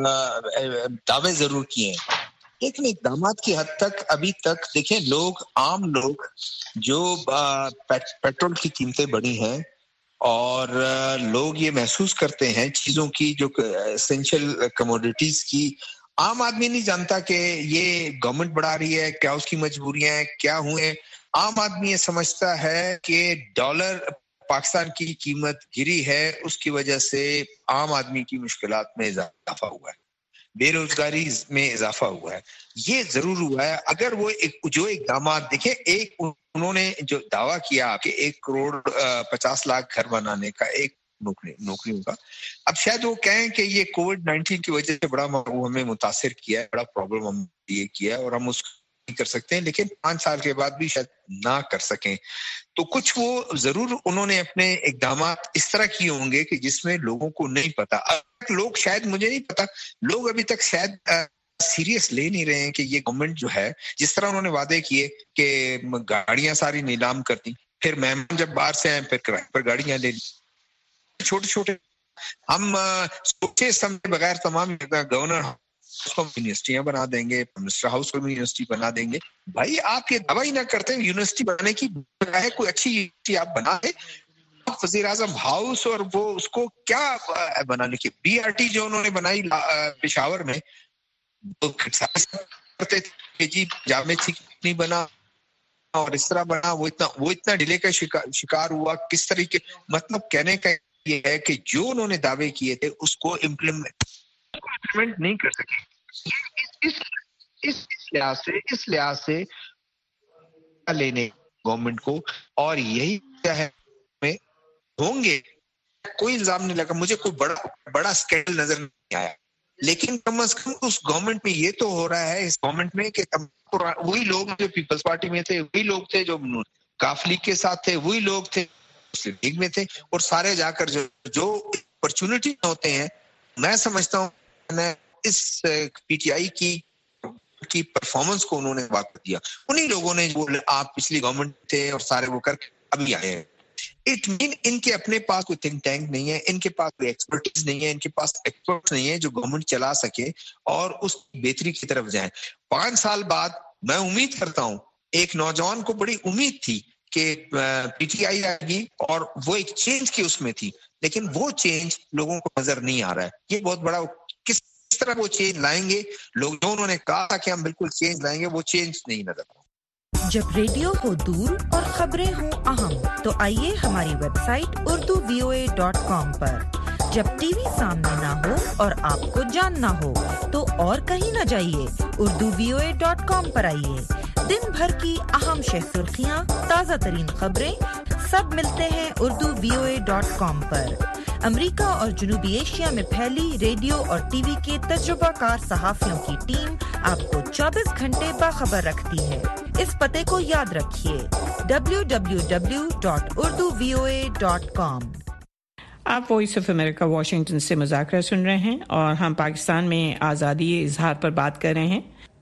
دعوے ضرور کیے ہیں، لیکن اقدامات کی حد تک ابھی تک دیکھیں لوگ عام لوگ جو پیٹرول کی قیمتیں بڑھی ہیں اور لوگ یہ محسوس کرتے ہیں چیزوں کی جو اسینشل کموڈیٹیز کی، عام آدمی نہیں جانتا کہ یہ گورنمنٹ بڑھا رہی ہے، کیا اس کی مجبوریاں ہیں، کیا ہوئے۔ عام آدمی یہ سمجھتا ہے کہ ڈالر پاکستان کی قیمت گری ہے، اس کی وجہ سے عام آدمی کی مشکلات میں اضافہ ہوا ہے، بے روزگاری میں اضافہ ہوا ہے، یہ ضرور ہوا ہے۔ اگر وہ ایک جو اقدامات دیکھیں، ایک انہوں نے جو دعویٰ کیا کہ ایک کروڑ پچاس لاکھ گھر بنانے کا، ایک نوکری نوکریوں کا، اب شاید وہ کہیں کہ یہ کووڈ نائنٹین کی وجہ سے بڑا ہمیں متاثر کیا ہے، بڑا پرابلم ہم یہ کیا ہے اور ہم اس کو نہیں کر سکتے ہیں، لیکن پانچ سال کے بعد بھی شاید نہ کر سکیں۔ تو کچھ وہ ضرور انہوں نے اپنے اقدامات اس طرح کیے ہوں گے کہ جس میں لوگوں کو نہیں پتا، لوگ شاید مجھے نہیں پتا لوگ ابھی تک شاید سیریس لے نہیں رہے ہیں کہ یہ گورنمنٹ جو ہے جس طرح انہوں نے وعدے کیے کہ گاڑیاں ساری نیلام کرتی، پھر مہمان جب باہر سے آئے پھر کرائے پر گاڑیاں لے لی، چھوٹے چھوٹے ہم سوچے سمجھے بغیر تمام گورنر ہاؤس کو یونیورسٹیاں بنا دیں گے، منسٹر ہاؤس کو یونیورسٹی بنا دیں گے۔ بھائی آپ یہ دعویٰ ہی نہ کرتے یونیورسٹی بنانے کی بجائے کوئی اچھی یونیورسٹی آپ بنا دیں۔ وزیر اعظم ہاؤس اور وہ اس کو کیا بنانے کی، بی آر ٹی جو انہوں نے بنائی پشاور میں کرتے تھے جی جامع نہیں بنا اور اس طرح بنا، وہ اتنا وہ اتنا ڈیلے کا شکار ہوا، کس طریقے، مطلب کہنے کا یہ ہے کہ جو انہوں نے دعوے کیے تھے اس کو امپلیمنٹ نہیں کر سکے۔ اس لحاظ سے اس لحاظ سے لینے गवर्नमेंट को, और यही क्या है में होंगे. कोई इल्जाम नहीं लगा, मुझे कोई बड़ा बड़ा स्कैंडल नजर नहीं आया, लेकिन कम अज कम उस गवर्नमेंट में ये तो हो रहा है, इस गवर्नमेंट में, कि वही लोग जो पीपल्स पार्टी में थे, वही लोग थे जो काफ लीग के साथ थे, वही लोग थे मुस्लिम लीग में थे, और सारे जाकर जो जो अपॉर्चुनिटी होते हैं, मैं समझता हूँ इस पीटीआई की की परफॉर्मेंस को उन्होंने वापस दिया. उन्हीं लोगों ने जो आप पिछली गवर्नमेंट थे और सारे वो करके अभी आए हैं. इट मीन इनके अपने पास कोई थिंक टैंक नहीं है, इनके पास कोई एक्सपर्टीज नहीं है, इनके पास एक्सपर्ट्स नहीं है जो गवर्नमेंट चला सके और उस बेहतरी की तरफ जाए. पांच साल बाद मैं उम्मीद करता हूं, एक नौजवान को बड़ी उम्मीद थी कि पीटीआई आएगी और वो एक चेंज की उसमें थी, लेकिन वो चेंज लोगों को नजर नहीं आ रहा है. ये बहुत बड़ा, किस तरह वो चेंज लाएंगे लोग, जो उन्होंने कहा था कि हम बिल्कुल चेंज लाएंगे, वो चेंज नहीं नजर आ रहा. जब रेडियो हो दूर और खबरें हो अहम, तो आइए हमारी website Urdu V O A dot com पर. जब टीवी सामने ना हो और आपको जानना हो, तो और कहीं ना जाइए, Urdu V O A dot com पर आइए. दिन भर की अहम शह सुर्खियां, ताज़ा तरीन खबरें, सब मिलते हैं Urdu V O A dot com पर. अमेरिका और जनूबी एशिया में फैली रेडियो और टीवी के तजुर्बाकार सहाफियों की टीम आपको चौबीस घंटे बाखबर रखती है. इस पते को याद रखिए, W W W dot Urdu V O A dot com. आप वॉइस ऑफ अमेरिका वाशिंगटन से मुज़ाकरा सुन रहे हैं और हम पाकिस्तान में आज़ादी इजहार पर बात कर रहे हैं.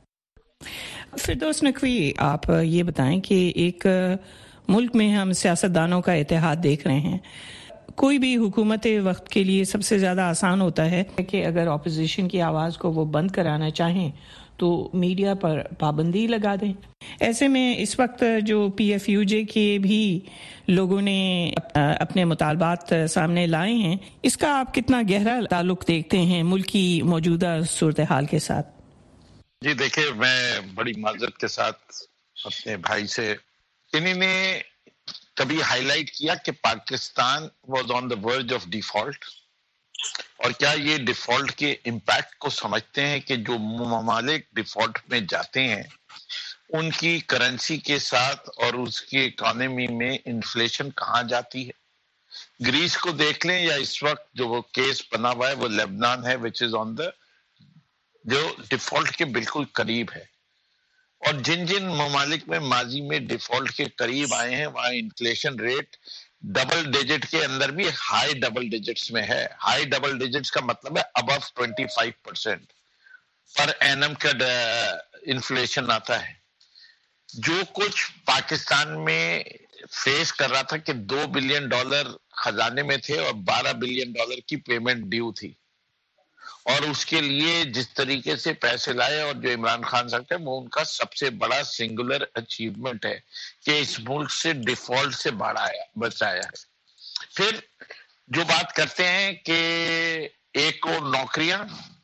फिरदौस नकवी, आप ये बताएं कि एक मुल्क में हम सियासतदानों का इत्तेहाद देख रहे हैं. कोई भी हुकूमत वक्त के लिए सबसे ज़्यादा आसान होता है कि अगर अपोजिशन की आवाज़ को वो बंद कराना चाहें तो मीडिया पर पाबंदी लगा दें. ऐसे में इस वक्त जो पी एफ यू जे के भी लोगों ने अपने मुतालबात सामने लाए हैं, इसका आप कितना गहरा ताल्लुक देखते हैं मुल्क की मौजूदा सूरत हाल के साथ? जी देखिए, मैं बड़ी माजरत के साथ अपने भाई से, इन्होंने कभी हाईलाइट किया कि Pakistan was on the verge of default, और क्या ये डिफॉल्ट के इम्पैक्ट को समझते हैं कि जो ममालिक डिफॉल्ट में जाते हैं उनकी करेंसी के साथ और उसकी इकोनॉमी में इन्फ्लेशन कहाँ जाती है. ग्रीस को देख लें, या इस वक्त जो वो केस बना हुआ है वो लेबनान है, विच इज ऑन द जो डिफॉल्ट के बिल्कुल करीब है. और जिन जिन ममालिक में माजी में डिफॉल्ट के करीब आए हैं वहां इन्फ्लेशन रेट डबल डिजिट के अंदर भी हाई डबल डिजिट्स में है. हाई डबल डिजिट्स का मतलब है अबव पच्चीस परसेंट पर एनम का इन्फ्लेशन आता है. जो कुछ पाकिस्तान में फेस कर रहा था कि दो बिलियन डॉलर खजाने में थे और बारह बिलियन डॉलर की पेमेंट ड्यू थी, और उसके लिए जिस तरीके से पैसे लाए, और जो इमरान खान साहब है वो उनका सबसे बड़ा सिंगुलर अचीवमेंट है कि इस मुल्क से डिफॉल्ट से बढ़ाया बचाया है. फिर जो बात करते हैं कि एक और नौकरियां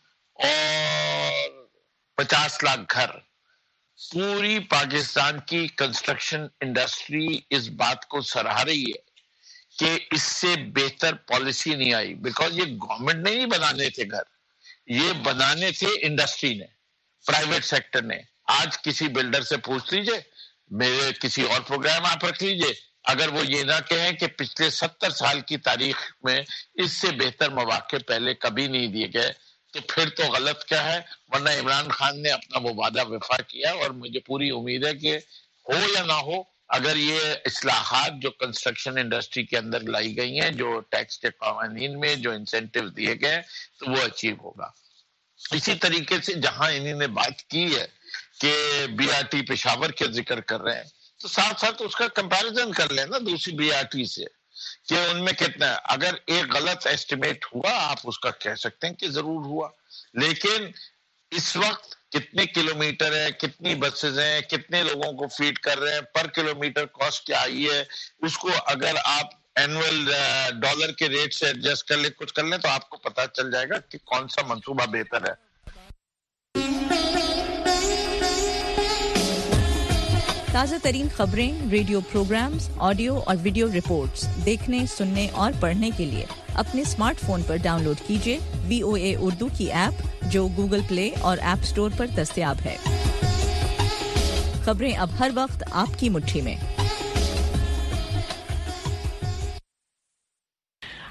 और पचास लाख घर, पूरी पाकिस्तान की कंस्ट्रक्शन इंडस्ट्री इस बात को सराह रही है कि इससे बेहतर पॉलिसी नहीं आई, बिकॉज ये गवर्नमेंट ने नहीं बनाने थे घर, ये बनाने थे इंडस्ट्री ने, प्राइवेट सेक्टर ने. आज किसी बिल्डर से पूछ लीजिए, मेरे किसी और प्रोग्राम आप रख लीजिए, अगर वो ये ना कहें कि पिछले सत्तर साल की तारीख में इससे बेहतर मौके पहले कभी नहीं दिए गए, तो फिर तो गलत क्या है. वरना इमरान खान ने अपना वो वादा वफा किया, और मुझे पूरी उम्मीद है कि हो या ना हो, अगर ये इस्लाहात जो कंस्ट्रक्शन इंडस्ट्री के अंदर लाई गई हैं, जो टैक्स के कानून में जो इंसेंटिव दिए गए, तो वो अचीव होगा. इसी तरीके से जहां इन्होंने बात की है कि बी आर टी पेशावर के जिक्र कर रहे हैं, तो साथ साथ उसका कंपैरिजन कर लेना दूसरी बी आर टी से कि उनमें कितना है. अगर एक गलत एस्टिमेट हुआ, आप उसका कह सकते हैं कि जरूर हुआ, लेकिन इस वक्त कितने किलोमीटर है, कितनी बसेस हैं, कितने लोगों को फीड कर रहे हैं, पर किलोमीटर कॉस्ट क्या आई है, उसको अगर आप एनुअल डॉलर के रेट से एडजस्ट कर ले, कुछ कर ले, तो आपको पता चल जाएगा कि कौन सा मंसूबा बेहतर है. ताज़ा तरीन खबरें, रेडियो प्रोग्राम्स, ऑडियो और वीडियो रिपोर्ट्स देखने, सुनने और पढ़ने के लिए अपने स्मार्टफोन पर डाउनलोड कीजिए वी ओ ए उर्दू की ऐप, जो गूगल प्ले और ऐप स्टोर पर दस्तयाब है. खबरें अब हर वक्त आपकी मुट्ठी में.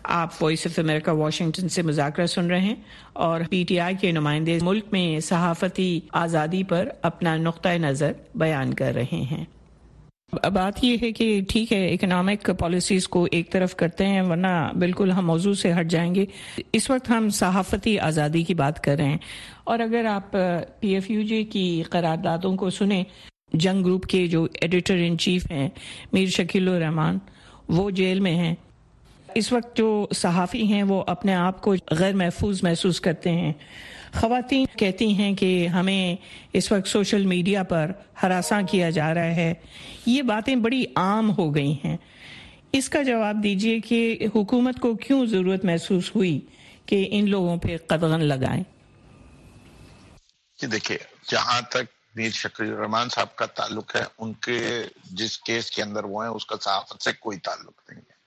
आप वॉइस ऑफ अमेरिका वाशिंगटन से मुज़ाकरा सुन रहे हैं और पीटीआई के नुमाइंदे मुल्क में सहाफ़ती आज़ादी पर अपना नुक्ता नज़र बयान कर रहे हैं। अब बात यह है कि ठीक है, इकोनॉमिक पॉलिसीज को एक तरफ करते हैं, वरना बिल्कुल हम मौजू से हट जाएंगे। इस वक्त हम सहाफ़ती आज़ादी की बात कर रहे हैं और अगर आप पीएफयूजे की करारदादों को सुने, जंग ग्रुप के जो एडिटर इन चीफ हैं मीर शकीलुर रहमान, वो जेल में हैं। इस वक्त जो सहाफ़ी हैं वो अपने आप को गैर महफूज महसूस करते हैं। ख़वातीन कहती हैं कि हमें इस वक्त सोशल मीडिया पर हरासा किया जा रहा है। ये बातें बड़ी आम हो गई हैं। इसका जवाब दीजिए कि हुकूमत को क्यों ज़रूरत महसूस हुई कि इन लोगों पे कदगन लगाएं? देखिए, जहाँ तक मीर शकीलुर रहमान साहब का ताल्लुक है, उनके जिस केस के अंदर वो हैं उसका सहाफत से कोई ताल्लुक नहीं है।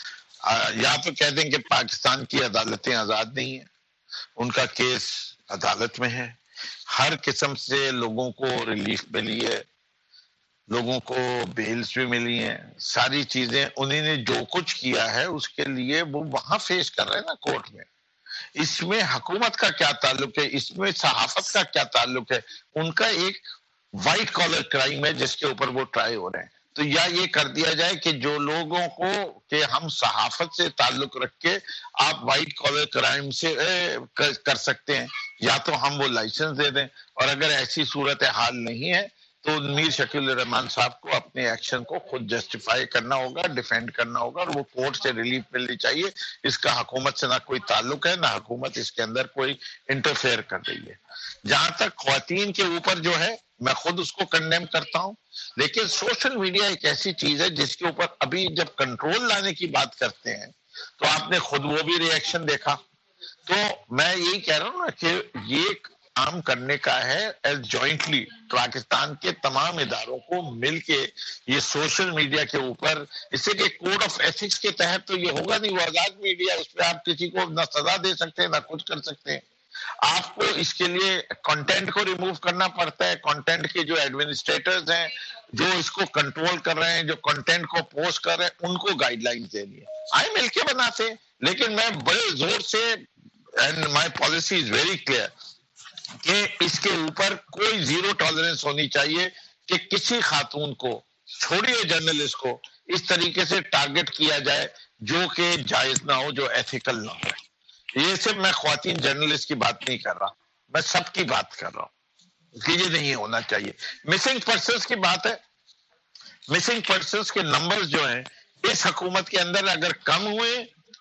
या तो कहते हैं कि पाकिस्तान की अदालतें आज़ाद नहीं है, उनका केस अदालत में है। हर किस्म से लोगों को रिलीफ मिली है, लोगों को बेल्स भी मिली हैं, सारी चीजें उन्होंने जो कुछ किया है उसके लिए वो वहां फेस कर रहे हैं ना कोर्ट में। इसमें हुकूमत का क्या ताल्लुक है, इसमें सहाफत का क्या ताल्लुक है? उनका एक वाइट कॉलर क्राइम है जिसके ऊपर वो ट्राई हो रहे हैं। तो या ये कर दिया जाए कि जो लोगों को कि हम सहाफत से ताल्लुक रख के आप वाइट कॉलर क्राइम से ए, कर, कर सकते हैं, या तो हम वो लाइसेंस दे दें। और अगर ऐसी सूरत हाल नहीं है तो मीर शकीलुर रहमान साहब को अपने एक्शन को खुद जस्टिफाई करना होगा, डिफेंड करना होगा और वो कोर्ट से रिलीफ मिलनी चाहिए। इसका हुकूमत से ना कोई ताल्लुक है, ना हुकूमत इसके अंदर कोई इंटरफेयर कर रही है। जहां तक ख्वातीन के ऊपर जो है, मैं खुद उसको कंडेम करता हूं, लेकिन सोशल मीडिया एक ऐसी चीज है जिसके ऊपर अभी जब कंट्रोल लाने की बात करते हैं तो आपने खुद वो भी रिएक्शन देखा। तो मैं यही कह रहा हूं ना कि ये काम करने का है एज जॉइंटली पाकिस्तान के तमाम इदारों को मिलके ये सोशल मीडिया के ऊपर, इससे कि कोड ऑफ एथिक्स के तहत तो ये होगा नहीं, वो आजाद मीडिया, उस पर आप किसी को ना सजा दे सकते हैं ना कुछ कर सकते हैं। आपको इसके लिए कंटेंट को रिमूव करना पड़ता है। कंटेंट के जो एडमिनिस्ट्रेटर्स हैं, जो इसको कंट्रोल कर रहे हैं, जो कंटेंट को पोस्ट कर रहे हैं, उनको गाइडलाइंस देनी है। आए मिलके बनाते, लेकिन मैं बड़े जोर से, and my policy is very clear, कि इसके ऊपर कोई जीरो टॉलरेंस होनी चाहिए कि किसी खातून को, छोड़िए जर्नलिस्ट को, इस तरीके से टारगेट किया जाए जो कि जायज ना हो, जो एथिकल ना हो। ये सिर्फ मैं ख्वातीन जर्नलिस्ट की बात नहीं कर रहा, मैं सबकी बात कर रहा हूँ कि ये नहीं होना चाहिए। मिसिंग पर्सन्स की बात है, मिसिंग पर्सन्स के नंबर्स जो हैं इस हुकूमत के अंदर अगर कम हुए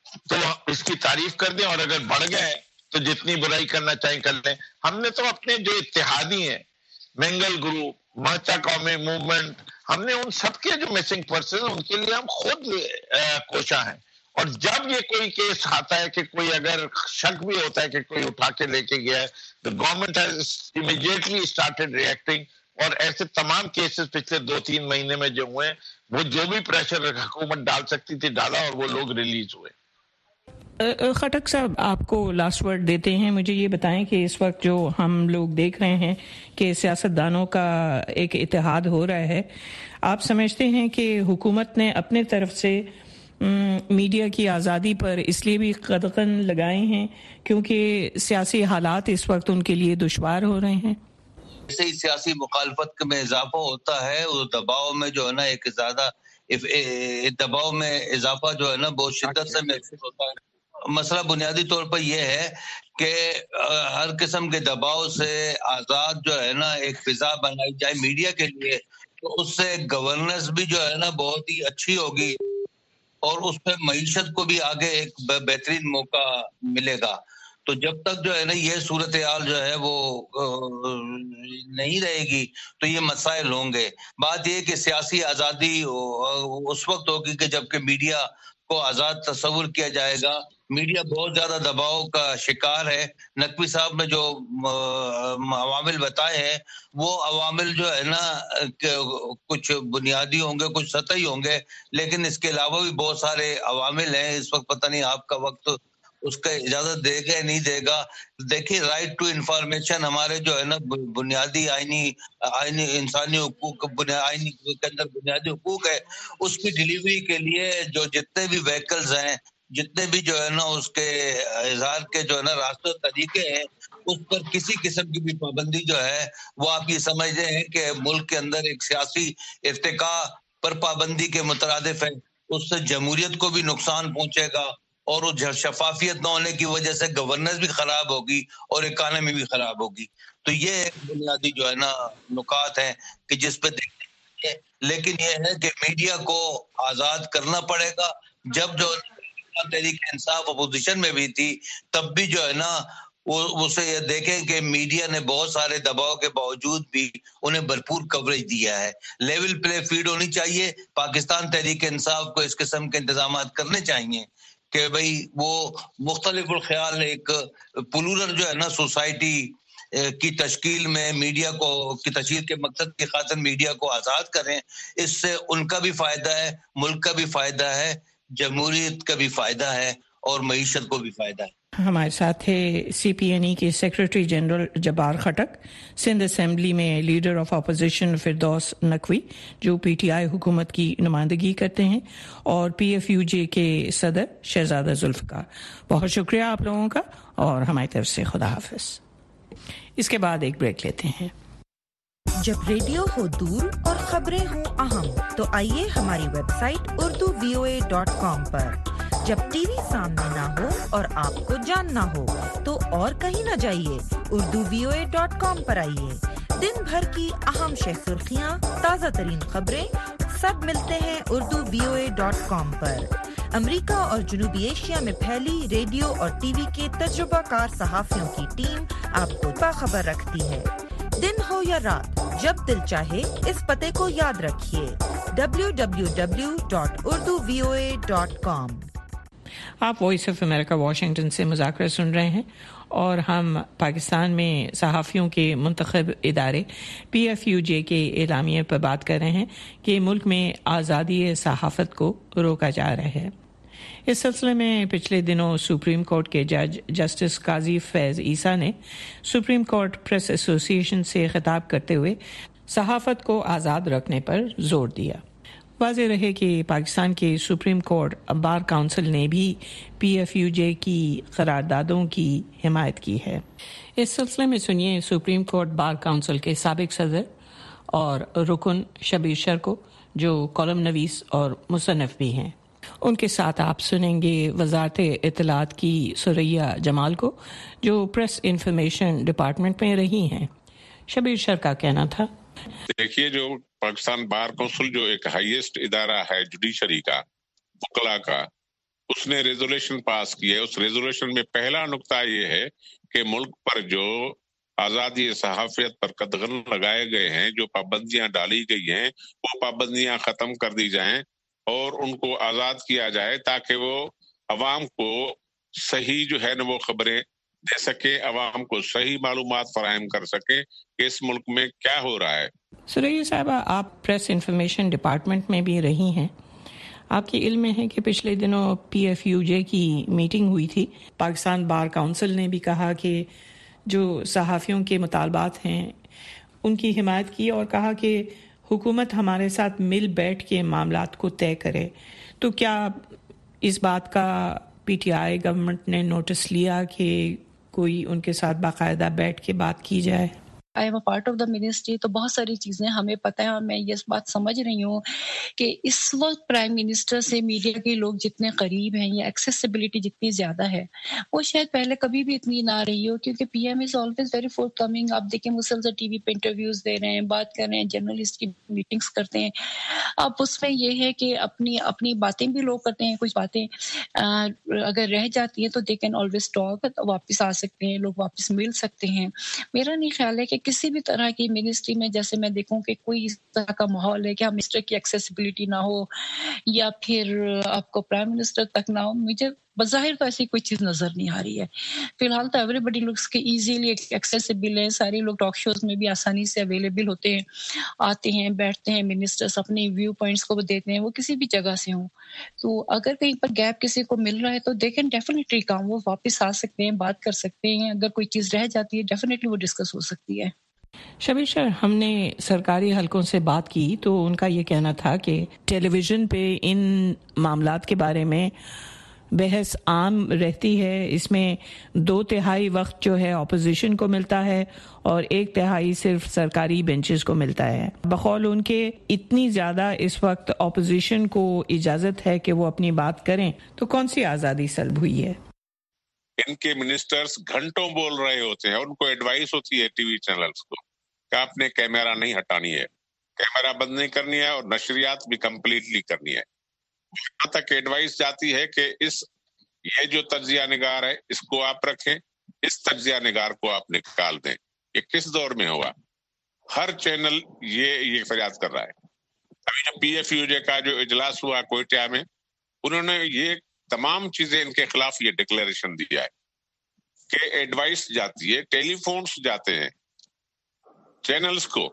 तो इसकी तारीफ कर दें, और अगर बढ़ गए तो जितनी बुराई करना चाहे कर लें। हमने तो अपने जो इत्तेहादी हैं, मंगल ग्रुप, महता कौमी मूवमेंट, हमने उन सबके जो मिसिंग पर्सन उनके लिए हम खुद कोशा हैं। और जब ये कोई केस आता है कि कोई अगर शक भी होता है कि कोई उठा के लेके गया है, the government has immediately started reacting. और ऐसे तमाम केसेस पिछले दो तीन महीने में जो हुए, वो जो भी प्रेशर हुकूमत डाल सकती थी डाला और वो लोग रिलीज हुए। खटक साहब, आपको लास्ट वर्ड देते हैं। मुझे ये बताएं कि इस वक्त जो हम लोग देख रहे हैं कि सियासतदानों का एक इत्तेहाद हो रहा है, आप समझते हैं कि हुकूमत ने अपने तरफ से मीडिया की आज़ादी पर इसलिए भी कदगन लगाए हैं क्योंकि सियासी हालात इस वक्त उनके लिए दुश्वार हो रहे हैं? जैसे ही सियासी मुखालफत में इजाफा होता है, वो दबाव में जो है ना एक ज्यादा दबाव में इजाफा जो है ना बहुत शिद्दत से महसूस होता है। मसला बुनियादी तौर पर यह है कि हर किस्म के दबाव से आजाद जो है ना एक फिजा बनाई जाए मीडिया के लिए, तो उससे गवर्नेंस भी जो है ना बहुत ही अच्छी होगी और उस पर मईशत को भी आगे एक बेहतरीन मौका मिलेगा। तो जब तक जो है ना ये सूरत हाल जो है वो नहीं रहेगी तो ये मसाइल होंगे। बात ये कि सियासी आज़ादी उस वक्त होगी कि जबकि मीडिया को आज़ाद तस्वुर किया जाएगा। मीडिया बहुत ज्यादा दबाव का शिकार है। नकवी साहब ने जो अवामिल बताए हैं वो अवामिल जो है ना कुछ बुनियादी होंगे, कुछ सतही होंगे, लेकिन इसके अलावा भी बहुत सारे अवामिल हैं। इस वक्त पता नहीं आपका वक्त उसका इजाजत देगा या नहीं देगा। देखिए, राइट टू इंफॉर्मेशन हमारे जो है ना बुनियादी आईनी आईनी इंसानी हुकूक आईनी के अंदर बुनियादी हुकूक है, उसकी डिलीवरी के लिए जो जितने भी व्हीकल्स हैं جتنے بھی جو ہے نا اس کے اظہار کے جو ہے نا راستہ طریقے ہیں اس پر کسی قسم کی بھی پابندی جو ہے وہ آپ یہ سمجھتے ہیں کہ ملک کے اندر ایک سیاسی ارتقاء پر پابندی کے مترادف ہے. اس سے جمہوریت کو بھی نقصان پہنچے گا اور وہ شفافیت نہ ہونے کی وجہ سے گورننس بھی خراب ہوگی اور اکانومی بھی خراب ہوگی. تو یہ بنیادی جو ہے نا نکات ہیں کہ جس پہ دیکھتے ہیں. لیکن یہ ہے کہ میڈیا کو آزاد کرنا پڑے گا. جب جو تحریک انصاف اپوزیشن میں بھی تھی تب بھی جو ہے نا وہ اسے یہ دیکھیں کہ میڈیا نے بہت سارے دباؤ کے باوجود بھی انہیں بھرپور کوریج دیا ہے. لیول پلے فیلڈ ہونی چاہیے. پاکستان تحریک انصاف کو اس قسم کے انتظامات کرنے چاہیے کہ بھئی وہ مختلف الخیال ایک پلورل جو ہے نا سوسائٹی کی تشکیل میں میڈیا کو کی تشکیل کے مقصد کی خاطر میڈیا کو آزاد کریں. اس سے ان کا بھی فائدہ ہے, ملک کا بھی فائدہ ہے, جمہوریت کا بھی فائدہ ہے اور معیشت کو بھی فائدہ ہے. ہمارے ساتھ تھے سی پی این ای کے secretary general Jabbar Khattak, Sindh assembly میں leader of opposition Firdous Naqvi جو پی ٹی آئی حکومت کی نمائندگی کرتے ہیں, اور پی ایف یو جے کے صدر شہزادہ ذوالفقار. بہت شکریہ آپ لوگوں کا اور ہماری طرف سے خدا حافظ. اس کے بعد ایک بریک لیتے ہیں. جب ریڈیو ہو دور اور خبریں ہوں اہم تو آئیے ہماری website Urdu V O A dot com پر. جب ٹی وی سامنے نہ ہو اور آپ کو جاننا ہو تو اور کہیں نہ جائیے, Urdu V O A dot com پر آئیے. دن بھر کی اہم شہ سرخیاں, تازہ ترین خبریں سب ملتے ہیں Urdu V O A dot com پر. امریکہ اور جنوبی ایشیا میں پھیلی ریڈیو اور ٹی وی کے تجربہ کار صحافیوں کی ٹیم آپ کو باخبر رکھتی ہے. دن ہو یا رات, جب دل چاہے اس پتے کو یاد رکھیے, W W W dot Urdu V O A dot com. آپ وائس آف امریکہ واشنگٹن سے مذاکرہ سن رہے ہیں اور ہم پاکستان میں صحافیوں کے منتخب ادارے پی ایف یو جے کے اعلامیے پر بات کر رہے ہیں کہ ملک میں آزادی صحافت کو روکا جا رہا ہے. اس سلسلے میں پچھلے دنوں سپریم کورٹ کے جج جسٹس قاضی فیض عیسیٰ نے سپریم کورٹ پریس ایسوسی ایشن سے خطاب کرتے ہوئے صحافت کو آزاد رکھنے پر زور دیا. واضح رہے کہ پاکستان کے سپریم کورٹ بار کونسل نے بھی پی ایف یو جے کی قراردادوں کی حمایت کی ہے. اس سلسلے میں سنیے سپریم کورٹ بار کونسل کے سابق صدر اور رکن شبیر شر کو, جو کالم نویس اور مصنف بھی ہیں. ان کے ساتھ آپ سنیں گے وزارت اطلاعات کی سریا جمال کو, جو پریس انفارمیشن ڈپارٹمنٹ میں رہی ہیں. شبیر شر کا کہنا تھا, دیکھیے جو پاکستان بار کونسل جو ایک ہائیسٹ ادارہ ہے جوڈیشری کا, وکلا کا, اس نے ریزولوشن پاس کی ہے. اس ریزولوشن میں پہلا نقطہ یہ ہے کہ ملک پر جو آزادی صحافیت پر قدغن لگائے گئے ہیں, جو پابندیاں ڈالی گئی ہیں, وہ پابندیاں ختم کر دی جائیں اور ان کو آزاد کیا جائے تاکہ وہ عوام کو صحیح جو ہے نا وہ خبریں دے سکے, عوام کو صحیح معلومات فراہم کر سکے کہ اس ملک میں کیا ہو رہا ہے. سریا صاحبہ, آپ پریس انفارمیشن ڈپارٹمنٹ میں بھی رہی ہیں. آپ کے علم میں ہے کہ پچھلے دنوں پی ایف یو جے کی میٹنگ ہوئی تھی. پاکستان بار کونسل نے بھی کہا کہ جو صحافیوں کے مطالبات ہیں ان کی حمایت کی اور کہا کہ حکومت ہمارے ساتھ مل بیٹھ کے معاملات کو طے کرے. تو کیا اس بات کا پی ٹی آئی گورنمنٹ نے نوٹس لیا کہ کوئی ان کے ساتھ باقاعدہ بیٹھ کے بات کی جائے؟ I am a part of the ministry, تو بہت ساری چیزیں ہمیں پتہ ہے اور میں یہ بات سمجھ رہی ہوں کہ اس وقت پرائم منسٹر سے میڈیا کے لوگ جتنے قریب ہیں یا ایکسیسیبلٹی جتنی زیادہ ہے وہ شاید پہلے کبھی بھی اتنی نہ رہی ہو, کیونکہ P M is always very forthcoming. آپ دیکھیں مسلسل ٹی وی پہ انٹرویوز دے رہے ہیں, بات کر رہے ہیں, جرنلسٹ کی میٹنگس کرتے ہیں. اب اس میں یہ ہے کہ اپنی اپنی باتیں بھی لوگ کرتے ہیں, کچھ باتیں اگر رہ جاتی ہیں تو دے کین آلویز ٹاک, واپس آ سکتے ہیں لوگ, واپس مل سکتے ہیں. میرا نہیں خیال ہے کہ کسی بھی طرح کی منسٹری میں جیسے میں دیکھوں کہ کوئی اس طرح کا ماحول ہے کہ ہم منسٹر کی ایکسیسیبلٹی نہ ہو یا پھر آپ کو پرائم منسٹر تک نہ ہو. مجھے بظاہر تو ایسی کوئی چیز نظر نہیں آ رہی ہے. فی الحال تو ایوری بڈی لوگس کے ایزیلی ایکسیسیبل ہے, سارے لوگ ٹاک شوز میں بھی آسانی سے اویلیبل ہوتے ہیں, آتے ہیں, بیٹھتے ہیں, منسٹرس اپنے ویو پوائنٹس کو دیتے ہیں, وہ کسی بھی جگہ سے ہوں. تو اگر کہیں پر گیپ کسی کو مل رہا ہے تو دے کین ڈیفینیٹلی کم, وہ واپس آ سکتے ہیں, بات کر سکتے ہیں. اگر کوئی چیز رہ جاتی ہے ڈیفینیٹلی وہ ڈسکس ہو سکتی ہے. شبیر شر, ہم نے سرکاری حلقوں سے بات کی تو ان کا یہ کہنا تھا کہ ٹیلی ویژن پہ ان معاملات کے بارے میں بحث عام رہتی ہے، اس میں دو تہائی وقت جو ہے اپوزیشن کو ملتا ہے اور ایک تہائی صرف سرکاری بینچز کو ملتا ہے. بقول ان کے اتنی زیادہ اس وقت اپوزیشن کو اجازت ہے کہ وہ اپنی بات کریں، تو کون سی آزادی سلب ہوئی ہے؟ ان کے منسٹرز گھنٹوں بول رہے ہوتے ہیں، ان کو ایڈوائس ہوتی ہے ٹی وی چینلز کو کہ آپ نے کیمرہ نہیں ہٹانی ہے، کیمرہ بند نہیں کرنی ہے اور نشریات بھی کمپلیٹلی کرنی ہے. یہاں تک ایڈوائس جاتی ہے کہ اس یہ جو تجزیہ نگار ہے اس کو آپ رکھیں، اس تجزیہ نگار کو آپ نکال دیں. یہ کس دور میں ہوا؟ ہر چینل یہ یہ فریاد کر رہا ہے. ابھی جو پی ایف یو جے کا جو اجلاس ہوا کوئٹہ میں، انہوں نے یہ تمام چیزیں ان کے خلاف یہ ڈکلیریشن دیا ہے کہ ایڈوائس جاتی ہے، ٹیلی فونز جاتے ہیں چینلز کو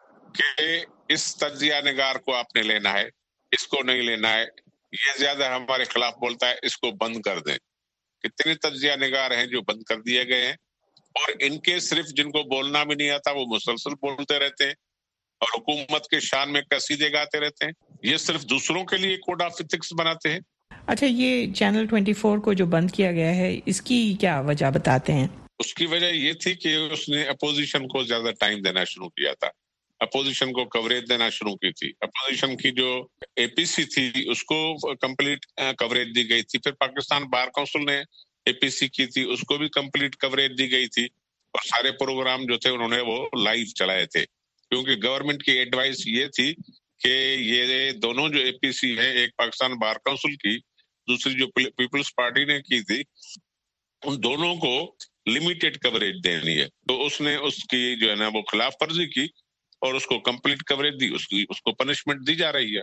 کہ اس تجزیہ نگار کو آپ نے لینا ہے، اس کو نہیں لینا ہے، یہ زیادہ ہمارے خلاف بولتا ہے، اس کو بند کر دیں. کتنے تجزیہ نگار ہیں جو بند کر دیے گئے ہیں، اور ان کے صرف جن کو بولنا بھی نہیں آتا وہ مسلسل بولتے رہتے ہیں اور حکومت کے شان میں قصیدے گاتے رہتے ہیں. یہ صرف دوسروں کے لیے کوڈ آف ایتھکس بناتے ہیں. اچھا، یہ چینل چوبیس کو جو بند کیا گیا ہے، اس کی کیا وجہ بتاتے ہیں؟ اس کی وجہ یہ تھی کہ اس نے اپوزیشن کو زیادہ ٹائم دینا شروع کیا تھا، اپوزیشن کو کوریج دینا شروع کی تھی. اپوزیشن کی جو اے پی سی تھی اس کو کمپلیٹ کوریج دی گئی تھی. پھر پاکستان بار کونسل نے اے پی سی کی تھی، اس کو بھی کمپلیٹ کوریج دی گئی تھی، اور سارے پروگرام جو تھے انہوں نے وہ لائیو چلائے تھے. کیونکہ گورنمنٹ کی ایڈوائس یہ تھی کہ یہ دونوں جو اے پی سی ہے، ایک پاکستان بار کونسل کی، دوسری جو پیپلز پارٹی نے کی تھی، ان دونوں کو لمیٹڈ کوریج دینی ہے. تو اس نے اس کی جو ہے نا وہ خلاف ورزی کی اور اس کو کمپلیٹ کوریج دی، اس کی اس کو پنشمنٹ دی جا رہی ہے.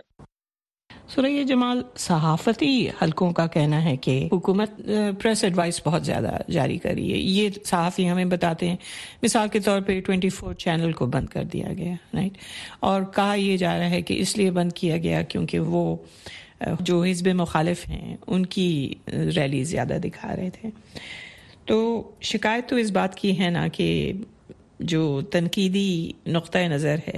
سوریا جمال، صحافتی حلقوں کا کہنا ہے کہ حکومت پریس ایڈوائس بہت زیادہ جاری کر رہی ہے. یہ صحافی ہمیں بتاتے ہیں، مثال کے طور پہ چوبیس چینل کو بند کر دیا گیا، رائٹ، اور کہا یہ جا رہا ہے کہ اس لیے بند کیا گیا کیونکہ وہ جو حزب مخالف ہیں ان کی ریلی زیادہ دکھا رہے تھے. تو شکایت تو اس بات کی ہے نا کہ جو تنقیدی نقطۂ نظر ہے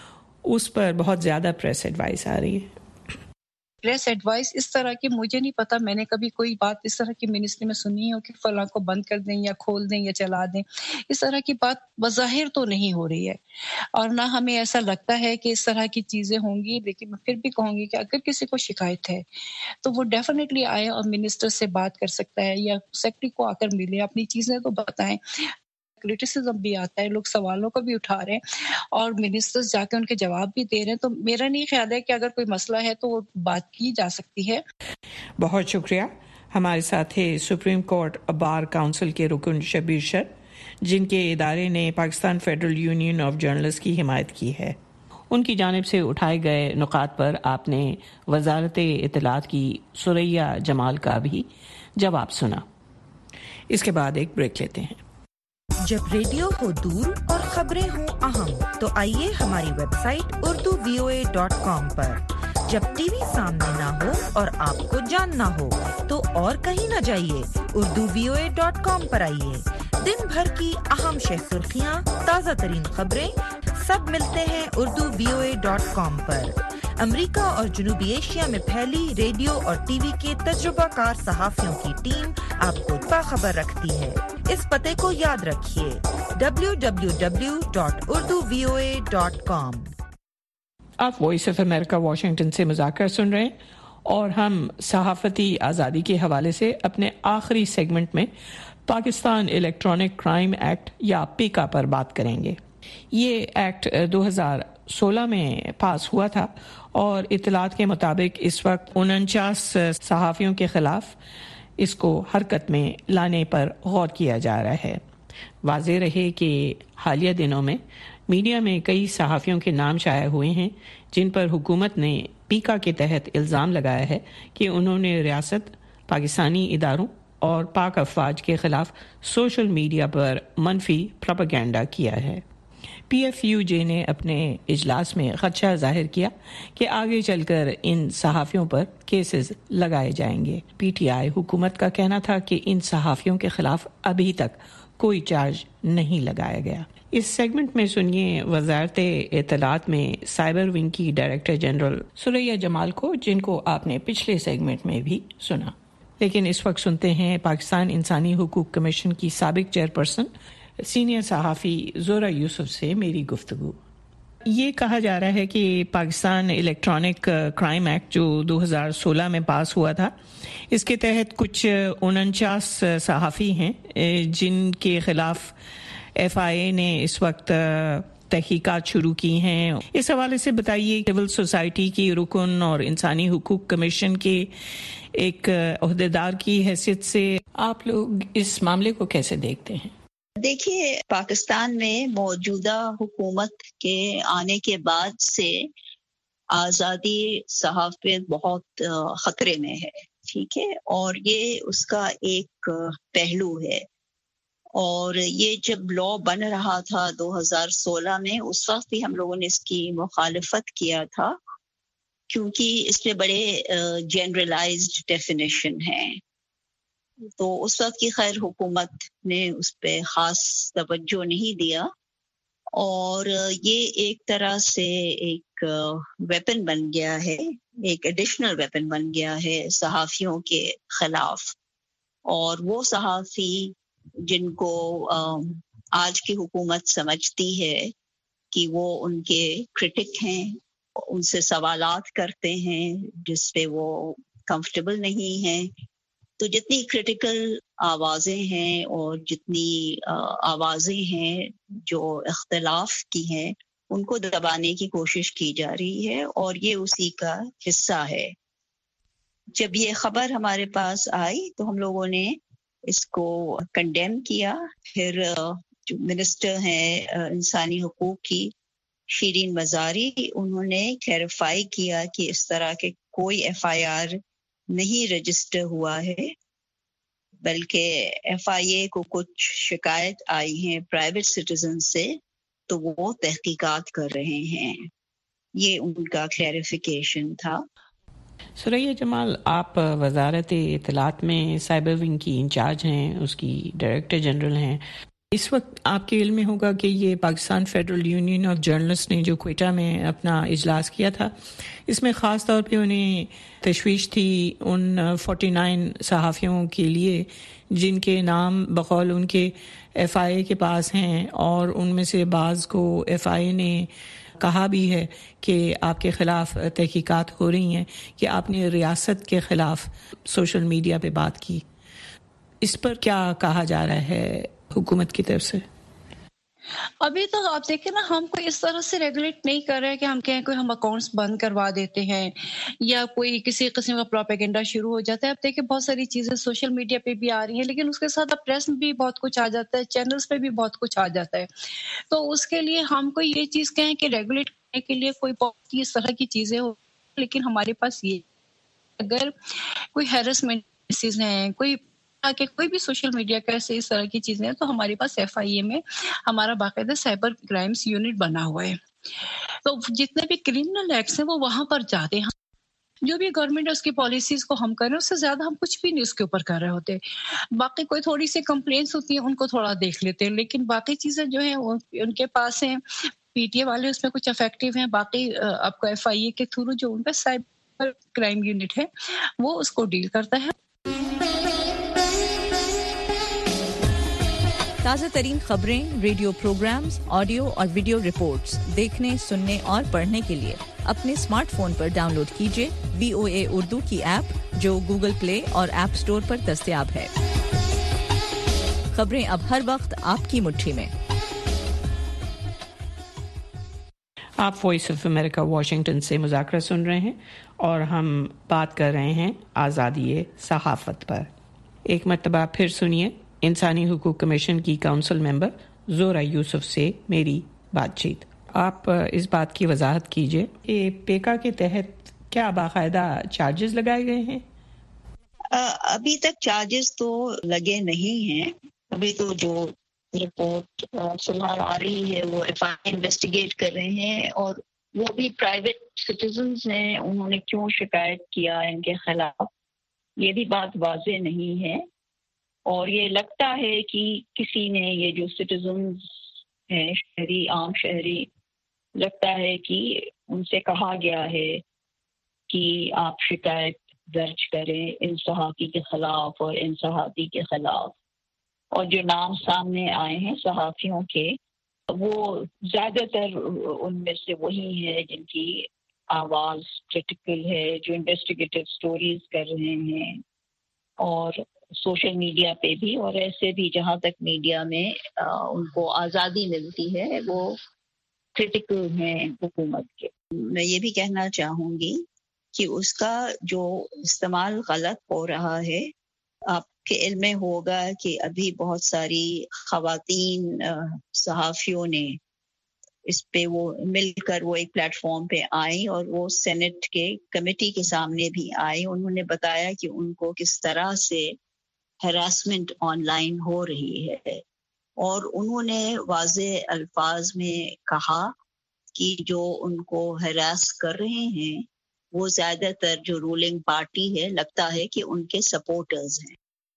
اس پر بہت زیادہ پریس ایڈوائس آ رہی ہے. پریس ایڈوائس اس طرح کی مجھے نہیں پتا، میں نے کبھی کوئی بات اس طرح کی منسٹری میں سنی ہو کہ فلاں کو بند کر دیں یا کھول دیں یا چلا دیں. اس طرح کی بات بظاہر تو نہیں ہو رہی ہے، اور نہ ہمیں ایسا لگتا ہے کہ اس طرح کی چیزیں ہوں گی. لیکن میں پھر بھی کہوں گی کہ اگر کسی کو شکایت ہے تو وہ ڈیفینیٹلی آئے اور منسٹر سے بات کر سکتا ہے، یا سیکرٹری کو آ کر ملے، اپنی چیزیں تو بتائیں. کرٹیسزم بھی آتا ہے، لوگ سوالوں کو بھی اٹھا رہے ہیں اور منسٹرز جا کے ان کے جواب بھی دے رہے ہیں. تو میرا نہیں خیال ہے کہ اگر کوئی مسئلہ ہے تو وہ بات کی جا سکتی ہے. بہت شکریہ. ہمارے ساتھ ہے سپریم کورٹ بار کونسل کے رکن شبیر شر، جن کے ادارے نے Pakistan federal union of Journalist کی حمایت کی ہے. ان کی جانب سے اٹھائے گئے نکات پر آپ نے وزارت اطلاعات کی سوریا جمال کا بھی جواب سنا. اس کے بعد ایک بریک لیتے ہیں. جب ریڈیو ہو دور اور خبریں ہوں اہم تو آئیے ہماری website Urdu V O A dot com پر. جب ٹی وی سامنے نہ ہو اور آپ کو جاننا ہو تو اور کہیں نہ جائیے، Urdu V O A dot com پر آئیے. دن بھر کی اہم شہ سرخیاں، تازہ ترین خبریں سب ملتے ہیں Urdu V O A dot com پر. امریکہ اور جنوبی ایشیا میں پھیلی ریڈیو اور ٹی وی کے تجربہ کار صحافیوں کی ٹیم آپ کو باخبر رکھتی ہے. اس پتے کو یاد رکھیے، W W W dot Urdu V O A dot com. آپ وائس آف امریکہ واشنگٹن سے مذاکرہ سن رہے ہیں، اور ہم صحافتی آزادی کے حوالے سے اپنے آخری سیگمنٹ میں پاکستان الیکٹرانک کرائم ایکٹ یا پیکا پر بات کریں گے. یہ ایکٹ دو ہزار سولہ میں پاس ہوا تھا اور اطلاعات کے مطابق اس وقت انچاس صحافیوں کے خلاف اس کو حرکت میں لانے پر غور کیا جا رہا ہے. واضح رہے کہ حالیہ دنوں میں میڈیا میں کئی صحافیوں کے نام شائع ہوئے ہیں جن پر حکومت نے پیکا کے تحت الزام لگایا ہے کہ انہوں نے ریاست، پاکستانی اداروں اور پاک افواج کے خلاف سوشل میڈیا پر منفی پروپیگنڈا کیا ہے. پی ایف یو جے نے اپنے اجلاس میں خدشہ ظاہر کیا کہ آگے چل کر ان صحافیوں پر کیسز لگائے جائیں گے. پی ٹی آئی حکومت کا کہنا تھا کہ ان صحافیوں کے خلاف ابھی تک کوئی چارج نہیں لگایا گیا. اس سیگمنٹ میں سنیے وزارت اطلاعات میں سائبر ونگ کی ڈائریکٹر جنرل سوریا جمال کو، جن کو آپ نے پچھلے سیگمنٹ میں بھی سنا. لیکن اس وقت سنتے ہیں پاکستان انسانی حقوق کمیشن کی سابق چیئرپرسن سینئر صحافی زہرہ یوسف سے میری گفتگو۔ یہ کہا جا رہا ہے کہ پاکستان الیکٹرانک کرائم ایکٹ جو دو ہزار سولہ میں پاس ہوا تھا، اس کے تحت کچھ انچاس صحافی ہیں جن کے خلاف ایف آئی اے نے اس وقت تحقیقات شروع کی ہیں۔ اس حوالے سے بتائیے، سول سوسائٹی کی رکن اور انسانی حقوق کمیشن کے ایک عہدیدار کی حیثیت سے آپ لوگ اس معاملے کو کیسے دیکھتے ہیں؟ دیکھیے، پاکستان میں موجودہ حکومت کے آنے کے بعد سے آزادی صحافت بہت خطرے میں ہے، ٹھیک ہے، اور یہ اس کا ایک پہلو ہے۔ اور یہ جب لا بن رہا تھا دو ہزار سولہ میں، اس وقت بھی ہم لوگوں نے اس کی مخالفت کیا تھا، کیونکہ اس میں بڑے جنرلائزڈ ڈیفینیشن ہیں۔ تو اس وقت کی خیر حکومت نے اس پہ خاص توجہ نہیں دیا، اور یہ ایک طرح سے ایک ویپن بن گیا ہے، ایک ایڈیشنل ویپن بن گیا ہے صحافیوں کے خلاف۔ اور وہ صحافی جن کو آج کی حکومت سمجھتی ہے کہ وہ ان کے کرٹک ہیں، ان سے سوالات کرتے ہیں جس پہ وہ کمفرٹیبل نہیں ہیں، تو جتنی کرٹیکل آوازیں ہیں اور جتنی آوازیں ہیں جو اختلاف کی ہیں، ان کو دبانے کی کوشش کی جا رہی ہے، اور یہ اسی کا حصہ ہے۔ جب یہ خبر ہمارے پاس آئی تو ہم لوگوں نے اس کو کنڈیم کیا۔ پھر جو منسٹر ہیں انسانی حقوق کی، شیرین مزاری، انہوں نے کلیریفائی کیا کہ اس طرح کے کوئی ایف آئی آر نہیں رجسٹر ہوا ہے، بلکہ ایف آئی اے کو کچھ شکایت آئی ہیں پرائیویٹ سٹیزن سے، تو وہ تحقیقات کر رہے ہیں۔ یہ ان کا کلیریفیکیشن تھا۔ سریا جمال، آپ وزارت اطلاعات میں سائبر ونگ کی انچارج ہیں، اس کی ڈائریکٹر جنرل ہیں۔ اس وقت آپ کے علم میں ہوگا کہ یہ Pakistan federal union of journalist نے جو کوئٹہ میں اپنا اجلاس کیا تھا، اس میں خاص طور پہ انہیں تشویش تھی ان فورٹی نائن صحافیوں کے لیے جن کے نام بقول ان کے ایف آئی اے کے پاس ہیں، اور ان میں سے بعض کو ایف آئی اے نے کہا بھی ہے کہ آپ کے خلاف تحقیقات ہو رہی ہیں کہ آپ نے ریاست کے خلاف سوشل میڈیا پہ بات کی۔ اس پر کیا کہا جا رہا ہے حکومت کی طرف سے؟ ابھی تو آپ دیکھیں نا، ہم کوئی اس طرح سے ریگولیٹ نہیں کر رہے کہ ہم کہیں کوئی ہم اکاؤنٹس بند کروا دیتے ہیں یا کوئی کسی قسم کا پروپیگنڈا شروع ہو جاتا ہے۔ اب دیکھیں بہت ساری چیزیں سوشل میڈیا پہ بھی آ رہی ہیں، لیکن اس کے ساتھ اب پریس میں بھی بہت کچھ آ جاتا ہے، چینلز پہ بھی بہت کچھ آ جاتا ہے۔ تو اس کے لیے ہم کو یہ چیز کہیں کہ ریگولیٹ کرنے کے لیے کوئی بہت اس طرح کی چیزیں ہو، لیکن ہمارے پاس یہ اگر کوئی ہیرسمنٹ کیسز ہیں، کوئی کہ کوئی بھی سوشل میڈیا کا ایسے اس طرح کی چیزیں ہیں، تو ہمارے پاس ایف آئی اے میں ہمارا باقاعدہ سائبر کرائمز یونٹ بنا ہوا ہے۔ تو جتنے بھی کرمنل ایکٹس ہیں وہ وہاں پر جاتے ہیں۔ جو بھی گورنمنٹ اس کی پالیسیز کو ہم کر رہے ہیں، اس سے زیادہ ہم کچھ بھی نہیں اس کے اوپر کر رہے ہوتے۔ باقی کوئی تھوڑی سی کمپلینٹس ہوتی ہیں، ان کو تھوڑا دیکھ لیتے ہیں، لیکن باقی چیزیں جو ہیں ان کے پاس ہیں۔ پی ٹی اے والے اس میں کچھ افیکٹو ہیں، باقی آپ کو ایف آئی اے کے تھرو جو ان کا سائبر کرائم یونٹ ہے وہ اس کو ڈیل کرتا ہے۔ تازہ ترین خبریں، ریڈیو پروگرامز، آڈیو اور ویڈیو رپورٹس دیکھنے، سننے اور پڑھنے کے لیے اپنے اسمارٹ فون پر ڈاؤن لوڈ کیجیے وی او اے اردو کی ایپ، جو گوگل پلے اور ایپ سٹور پر دستیاب ہے۔ خبریں اب ہر وقت آپ کی مٹھی میں۔ آپ وائس آف امریکہ واشنگٹن سے مذاکرہ سن رہے ہیں، اور ہم بات کر رہے ہیں آزادی صحافت پر۔ ایک مرتبہ پھر سنیے انسانی حقوق کمیشن کی کونسل ممبر زہرہ یوسف سے میری بات چیت۔ آپ اس بات کی وضاحت کیجیے کہ پیکا کے تحت کیا باقاعدہ چارجز لگائے گئے ہیں؟ ابھی تک چارجز تو لگے نہیں ہیں۔ ابھی تو جو رپورٹ فی الحال آ رہی ہے وہ ایف آئی اے انویسٹیگیٹ کر رہے ہیں، اور وہ بھی پرائیویٹ سٹیزنز ہیں، انہوں نے کیوں شکایت کیا ان کے خلاف یہ بھی بات واضح نہیں ہے۔ اور یہ لگتا ہے کہ کسی نے، یہ جو سٹیزنز ہیں شہری، عام شہری، لگتا ہے کہ ان سے کہا گیا ہے کہ آپ شکایت درج کریں ان صحافی کے خلاف اور ان صحافی کے خلاف. اور جو نام سامنے آئے ہیں صحافیوں کے وہ زیادہ تر ان میں سے وہی ہے جن کی آواز کرٹیکل ہے, جو انویسٹیگیٹو سٹوریز کر رہے ہیں اور سوشل میڈیا پہ بھی, اور ایسے بھی جہاں تک میڈیا میں ان کو آزادی ملتی ہے وہ کرٹیکل ہیں حکومت کے. میں یہ بھی کہنا چاہوں گی کہ اس کا جو استعمال غلط ہو رہا ہے, آپ کے علم میں ہوگا کہ ابھی بہت ساری خواتین صحافیوں نے اس پہ وہ مل کر وہ ایک پلیٹ فارم پہ آئیں اور وہ سینٹ کے کمیٹی کے سامنے بھی آئے. انہوں نے بتایا کہ ان کو کس طرح سے ہراسمنٹ آن لائن ہو رہی ہے, اور انہوں نے واضح الفاظ میں کہا کہ جو ان کو ہراس کر رہے ہیں وہ زیادہ تر جو رولنگ پارٹی ہے لگتا ہے کہ ان کے سپورٹرز ہیں.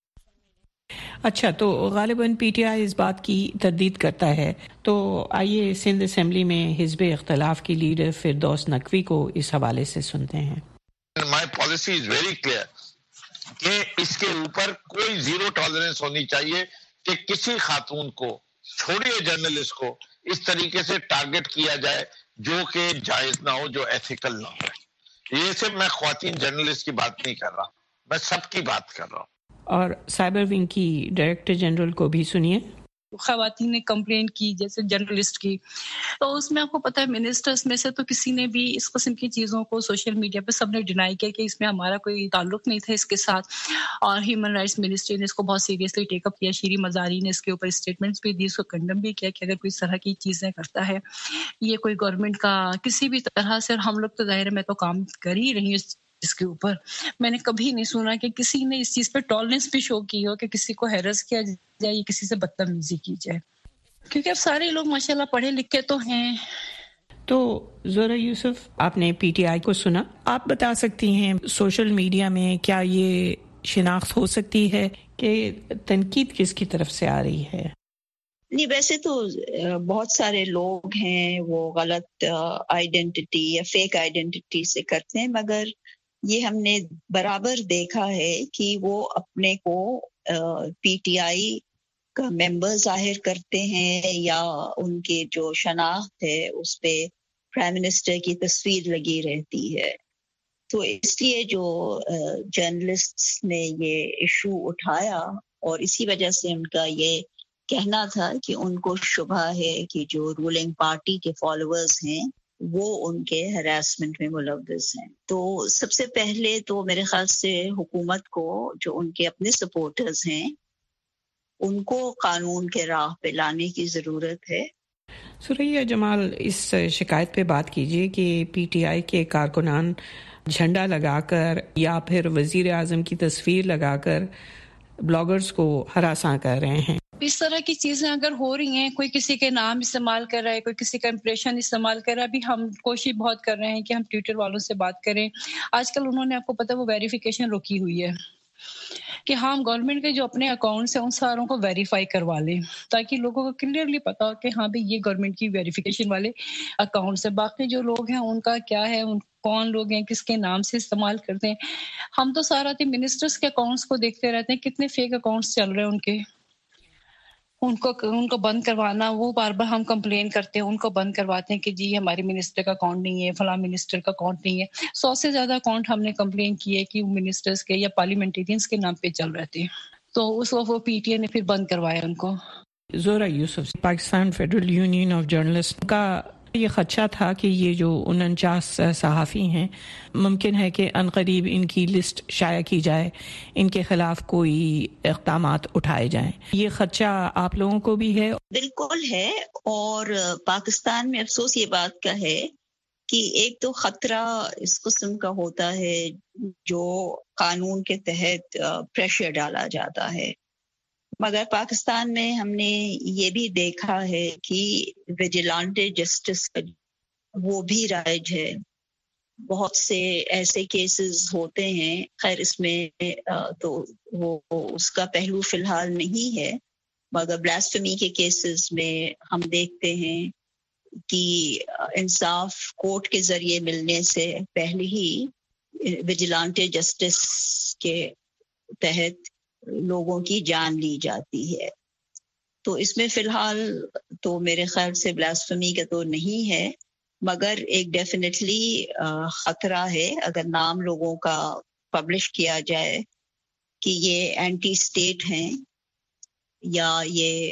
اچھا, تو غالباً پی ٹی آئی اس بات کی تردید کرتا ہے. تو آئیے سندھ اسمبلی میں حزب اختلاف کی لیڈر فردوس نقوی کو اس حوالے سے سنتے ہیں. My policy is very clear کہ اس کے اوپر کوئی زیرو ٹالرنس ہونی چاہیے کہ کسی خاتون کو, چھوڑیے جرنلسٹ کو, اس طریقے سے ٹارگٹ کیا جائے جو کہ جائز نہ ہو, جو ایتھیکل نہ ہو. یہ صرف میں خواتین جرنلسٹ کی بات نہیں کر رہا, میں سب کی بات کر رہا ہوں. اور سائبر ونگ کی ڈائریکٹر جنرل کو بھی سنیے. خواتین نے کمپلین کی جیسے جرنلسٹ کی, تو اس میں آپ کو پتہ ہے منسٹرز میں سے تو کسی نے بھی اس قسم کی چیزوں کو سوشل میڈیا پہ سب نے ڈینائی کیا کہ اس میں ہمارا کوئی تعلق نہیں تھا اس کے ساتھ. اور ہیومن رائٹس منسٹری نے اس کو بہت سیریسلی ٹیک اپ کیا. شیری مزاری نے اس کے اوپر اسٹیٹمنٹس بھی دی, اس کو کنڈم بھی کیا کہ اگر کوئی اس طرح کی چیزیں کرتا ہے یہ کوئی گورنمنٹ کا کسی بھی طرح سے, اور ہم لوگ تو ظاہر ہے میں تو کام کر ہی رہی ہوں اس کے اوپر, میں نے کبھی نہیں سنا کہ کسی نے اس چیز پہ ٹالرنس بھی شو کی ہو کہ کسی کو ہیرس کیا جائے یا کسی سے بدتمیزی کی جائے, کیونکہ اب سارے لوگ ماشاءاللہ پڑھے لکھے تو ہیں. تو زہرا یوسف, آپ نے پی ٹی آئی کو سنا, آپ بتا سکتی ہیں سوشل میڈیا میں کیا یہ شناخت ہو سکتی ہے کہ تنقید کس کی طرف سے آ رہی ہے؟ نہیں, ویسے تو بہت سارے لوگ ہیں وہ غلط آئیڈینٹی یا فیک آئیڈینٹی سے کرتے ہیں, مگر یہ ہم نے برابر دیکھا ہے کہ وہ اپنے کو پی ٹی آئی کا ممبر ظاہر کرتے ہیں یا ان کے جو شناخت ہے اس پہ پرائم منسٹر کی تصویر لگی رہتی ہے. تو اس لیے جو جرنلسٹ نے یہ ایشو اٹھایا اور اسی وجہ سے ان کا یہ کہنا تھا کہ ان کو شبہ ہے کہ جو رولنگ پارٹی کے فالوورز ہیں وہ ان کے ہراسمنٹ میں ملوث ہیں. تو سب سے پہلے تو میرے خیال سے حکومت کو جو ان کے اپنے سپورٹرز ہیں ان کو قانون کے راہ پہ لانے کی ضرورت ہے. سریا جمال, اس شکایت پہ بات کیجیے کہ پی ٹی آئی کے کارکنان جھنڈا لگا کر یا پھر وزیر اعظم کی تصویر لگا کر بلاگرز کو ہراساں کر رہے ہیں. اس طرح کی چیزیں اگر ہو رہی ہیں, کوئی کسی کے نام استعمال کر رہا ہے, کوئی کسی کا امپریشن استعمال کر رہا ہے, ابھی ہم کوشش بہت کر رہے ہیں کہ ہم ٹویٹر والوں سے بات کریں. آج کل انہوں نے, آپ کو پتہ ہے, وہ ویریفیکیشن روکی ہوئی ہے کہ ہاں گورنمنٹ کے جو اپنے اکاؤنٹس ہیں ان ساروں کو ویریفائی کروا لیں تاکہ لوگوں کو کلیئرلی پتا ہو کہ ہاں بھئی یہ گورنمنٹ کی ویریفیکیشن والے اکاؤنٹس ہیں. باقی جو لوگ ہیں ان کا کیا ہے, ان کون لوگ ہیں, کس کے نام سے استعمال کرتے ہیں. ہم تو سارا دن منسٹرز کے اکاؤنٹس کو دیکھتے رہتے ہیں, کتنے فیک اکاؤنٹس چل رہے ہیں ان کے, ان کو ان کو بند کروانا. وہ بار بار ہم کمپلین کرتے ہیں, ان کو بند کرواتے ہیں کہ جی ہمارے منسٹر کا اکاؤنٹ نہیں ہے, فلاں منسٹر کا اکاؤنٹ نہیں ہے. سو سے زیادہ اکاؤنٹ ہم نے کمپلین کیے کہ وہ منسٹرز کے یا پارلیمنٹیرینز کے نام پہ چل رہے تھے, تو اس وقت وہ پی ٹی اے نے پھر بند کروایا ان کو. Zahra Yousuf, Pakistan federal union of Journalist کا یہ خدشہ تھا کہ یہ جو انچاس صحافی ہیں ممکن ہے کہ عنقریب ان کی لسٹ شائع کی جائے, ان کے خلاف کوئی اقدامات اٹھائے جائیں. یہ خدشہ آپ لوگوں کو بھی ہے؟ بالکل ہے, اور پاکستان میں افسوس یہ بات کا ہے کہ ایک تو خطرہ اس قسم کا ہوتا ہے جو قانون کے تحت پریشر ڈالا جاتا ہے, مگر پاکستان میں ہم نے یہ بھی دیکھا ہے کہ ویجیلانٹے جسٹس وہ بھی رائج ہے. بہت سے ایسے کیسز ہوتے ہیں, خیر اس میں تو وہ اس کا پہلو فی الحال نہیں ہے, مگر بلاسفیمی کے کیسز میں ہم دیکھتے ہیں کہ انصاف کورٹ کے ذریعے ملنے سے پہلے ہی وجیلانٹے جسٹس کے تحت لوگوں کی جان لی جاتی ہے. تو اس میں فی الحال تو میرے خیال سے بلاسفمی کا تو نہیں ہے، مگر ایک ڈیفینیٹلی خطرہ ہے اگر نام لوگوں کا پبلش کیا جائے کہ یہ اینٹی اسٹیٹ ہیں یا یہ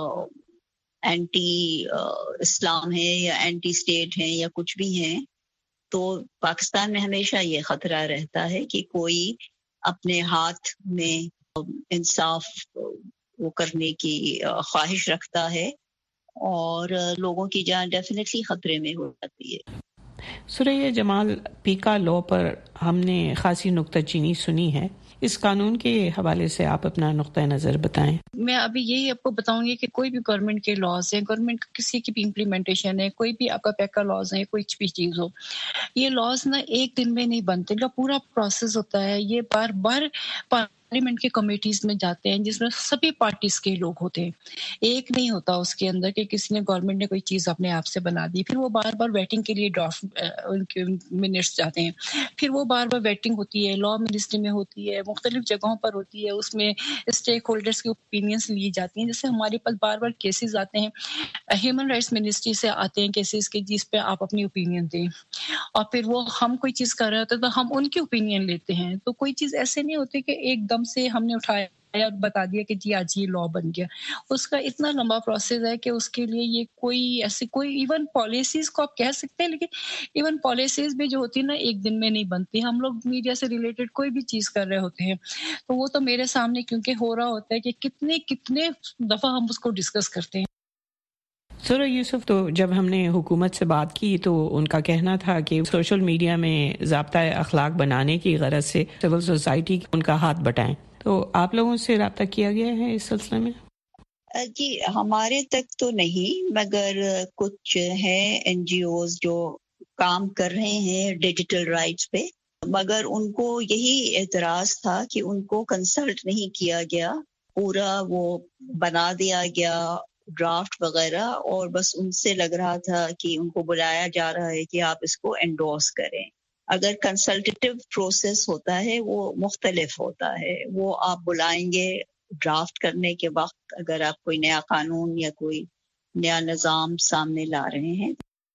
اینٹی اسلام ہے یا اینٹی اسٹیٹ ہیں یا کچھ بھی ہیں. تو پاکستان میں ہمیشہ یہ خطرہ رہتا ہے کہ کوئی اپنے ہاتھ میں انصاف وہ کرنے کی خواہش رکھتا ہے اور لوگوں کی جان ڈیفینیٹلی خطرے میں ہو جاتی ہے. سوریا جمال، پیکا لا پر ہم نے خاصی نکتہ چینی سنی ہے، اس قانون کے حوالے سے آپ اپنا نقطہ نظر بتائیں. میں ابھی یہی آپ کو بتاؤں گی کہ کوئی بھی گورنمنٹ کے لاز ہیں، گورنمنٹ کسی کی بھی امپلیمنٹیشن ہے، کوئی بھی آپ کا پیکا لاز ہے، کوئی بھی چیز ہو، یہ لاز نا ایک دن میں نہیں بنتے، کا پورا پروسیس ہوتا ہے. یہ بار بار پارلیمنٹ کی کمیٹیز میں جاتے ہیں جس میں سبھی پارٹیز کے لوگ ہوتے ہیں. ایک نہیں ہوتا اس کے اندر کہ کسی نے گورنمنٹ نے کوئی چیز اپنے آپ سے بنا دی، پھر وہ بار بار ویٹنگ کے لیے ڈرافٹ ان کے منٹس جاتے ہیں، پھر وہ بار بار ویٹنگ ہوتی ہے، لا منسٹری میں ہوتی ہے، مختلف جگہوں پر ہوتی ہے، اس میں اسٹیک ہولڈرز کی اوپینینس لی جاتی ہیں. جیسے ہمارے پاس بار بار کیسز آتے ہیں، ہیومن رائٹس منسٹری سے آتے ہیں کیسز کے جس پہ آپ اپنی اوپینین دیں، اور پھر وہ ہم کوئی چیز کر رہے ہوتے ہیں تو ہم ان کی اوپینین لیتے ہیں. تو کوئی چیز ایسے نہیں ہوتی کہ ایک دم سے ہم نے اٹھایا اور بتا دیا کہ جی آج یہ لا بن گیا. اس کا اتنا لمبا پروسیس ہے کہ اس کے لیے یہ کوئی ایسی کوئی ایون پالیسیز کو آپ کہہ سکتے ہیں، لیکن ایون پالیسیز بھی جو ہوتی ہے نا ایک دن میں نہیں بنتی. ہم لوگ میڈیا سے ریلیٹڈ کوئی بھی چیز کر رہے ہوتے ہیں تو وہ تو میرے سامنے کیونکہ ہو رہا ہوتا ہے کہ کتنے کتنے دفعہ ہم اس کو ڈسکس کرتے ہیں. سورہ یوسف، تو جب ہم نے حکومت سے بات کی تو ان کا کہنا تھا کہ سوشل میڈیا میں ضابطۂ اخلاق بنانے کی غرض سے سول سوسائٹی ان کا ہاتھ بٹائیں، تو آپ لوگوں سے رابطہ کیا گیا ہے اس سلسلے میں؟ جی ہمارے تک تو نہیں، مگر کچھ ہیں این جی اوز جو کام کر رہے ہیں ڈیجیٹل رائٹس پہ، مگر ان کو یہی اعتراض تھا کہ ان کو کنسلٹ نہیں کیا گیا، پورا وہ بنا دیا گیا ڈرافٹ وغیرہ، اور بس ان سے لگ رہا تھا کہ ان کو بلایا جا رہا ہے کہ آپ اس کو انڈورس کریں. اگر کنسلٹیٹیو پروسیس ہوتا ہے وہ مختلف ہوتا ہے، وہ آپ بلائیں گے ڈرافٹ کرنے کے وقت اگر آپ کوئی نیا قانون یا کوئی نیا نظام سامنے لا رہے ہیں.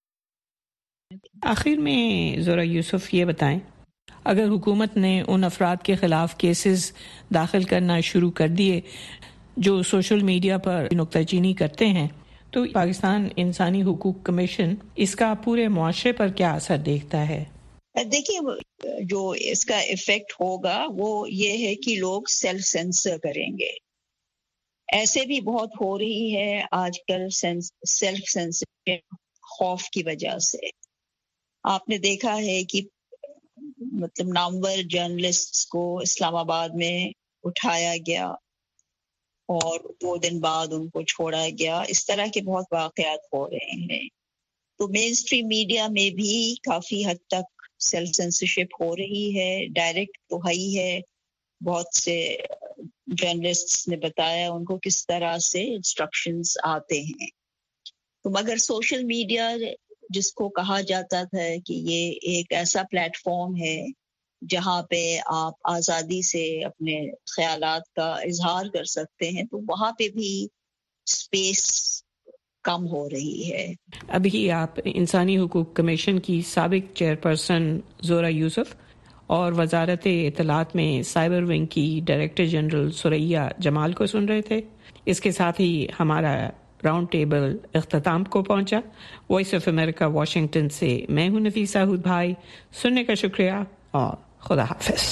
آخر میں ذرا یوسف یہ بتائیں، اگر حکومت نے ان افراد کے خلاف کیسز داخل کرنا شروع کر دیے جو سوشل میڈیا پر نکتہ چینی کرتے ہیں، تو پاکستان انسانی حقوق کمیشن اس کا پورے معاشرے پر کیا اثر دیکھتا ہے؟ دیکھیے جو اس کا ایفیکٹ ہوگا وہ یہ ہے کہ لوگ سیلف سینسر کریں گے. ایسے بھی بہت ہو رہی ہے آج کل سیلف سینسر خوف کی وجہ سے. آپ نے دیکھا ہے کہ مطلب نامور جرنلسٹ کو اسلام آباد میں اٹھایا گیا اور دو دن بعد ان کو چھوڑا گیا. اس طرح کے بہت واقعات ہو رہے ہیں. تو مین اسٹریم میڈیا میں بھی کافی حد تک سیلف سینسرشپ ہو رہی ہے. ڈائریکٹ تو ہی ہے، بہت سے جرنلسٹ نے بتایا ان کو کس طرح سے انسٹرکشنز آتے ہیں. تو مگر سوشل میڈیا جس کو کہا جاتا تھا کہ یہ ایک ایسا پلیٹ فارم ہے جہاں پہ آپ آزادی سے اپنے خیالات کا اظہار کر سکتے ہیں، تو وہاں پہ بھی اسپیس کم ہو رہی ہے. ابھی آپ انسانی حقوق کمیشن کی سابق چیئرپرسن زورا یوسف اور وزارت اطلاعات میں سائبر ونگ کی ڈائریکٹر جنرل سوریا جمال کو سن رہے تھے. اس کے ساتھ ہی ہمارا راؤنڈ ٹیبل اختتام کو پہنچا. وائس آف امریکہ واشنگٹن سے میں ہوں نفیسہ ہود بھائی. سننے کا شکریہ اور خدا حافظ.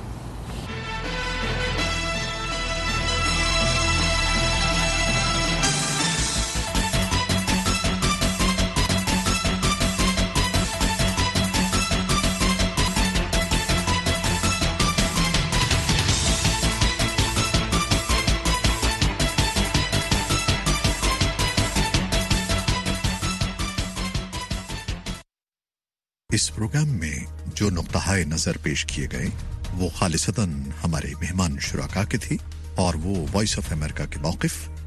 اس پروگرام میں جو نقطہ نظر پیش کیے گئے وہ خالصتاً ہمارے مہمان شرکا کے تھے اور وہ وائس آف امریکہ کے موقف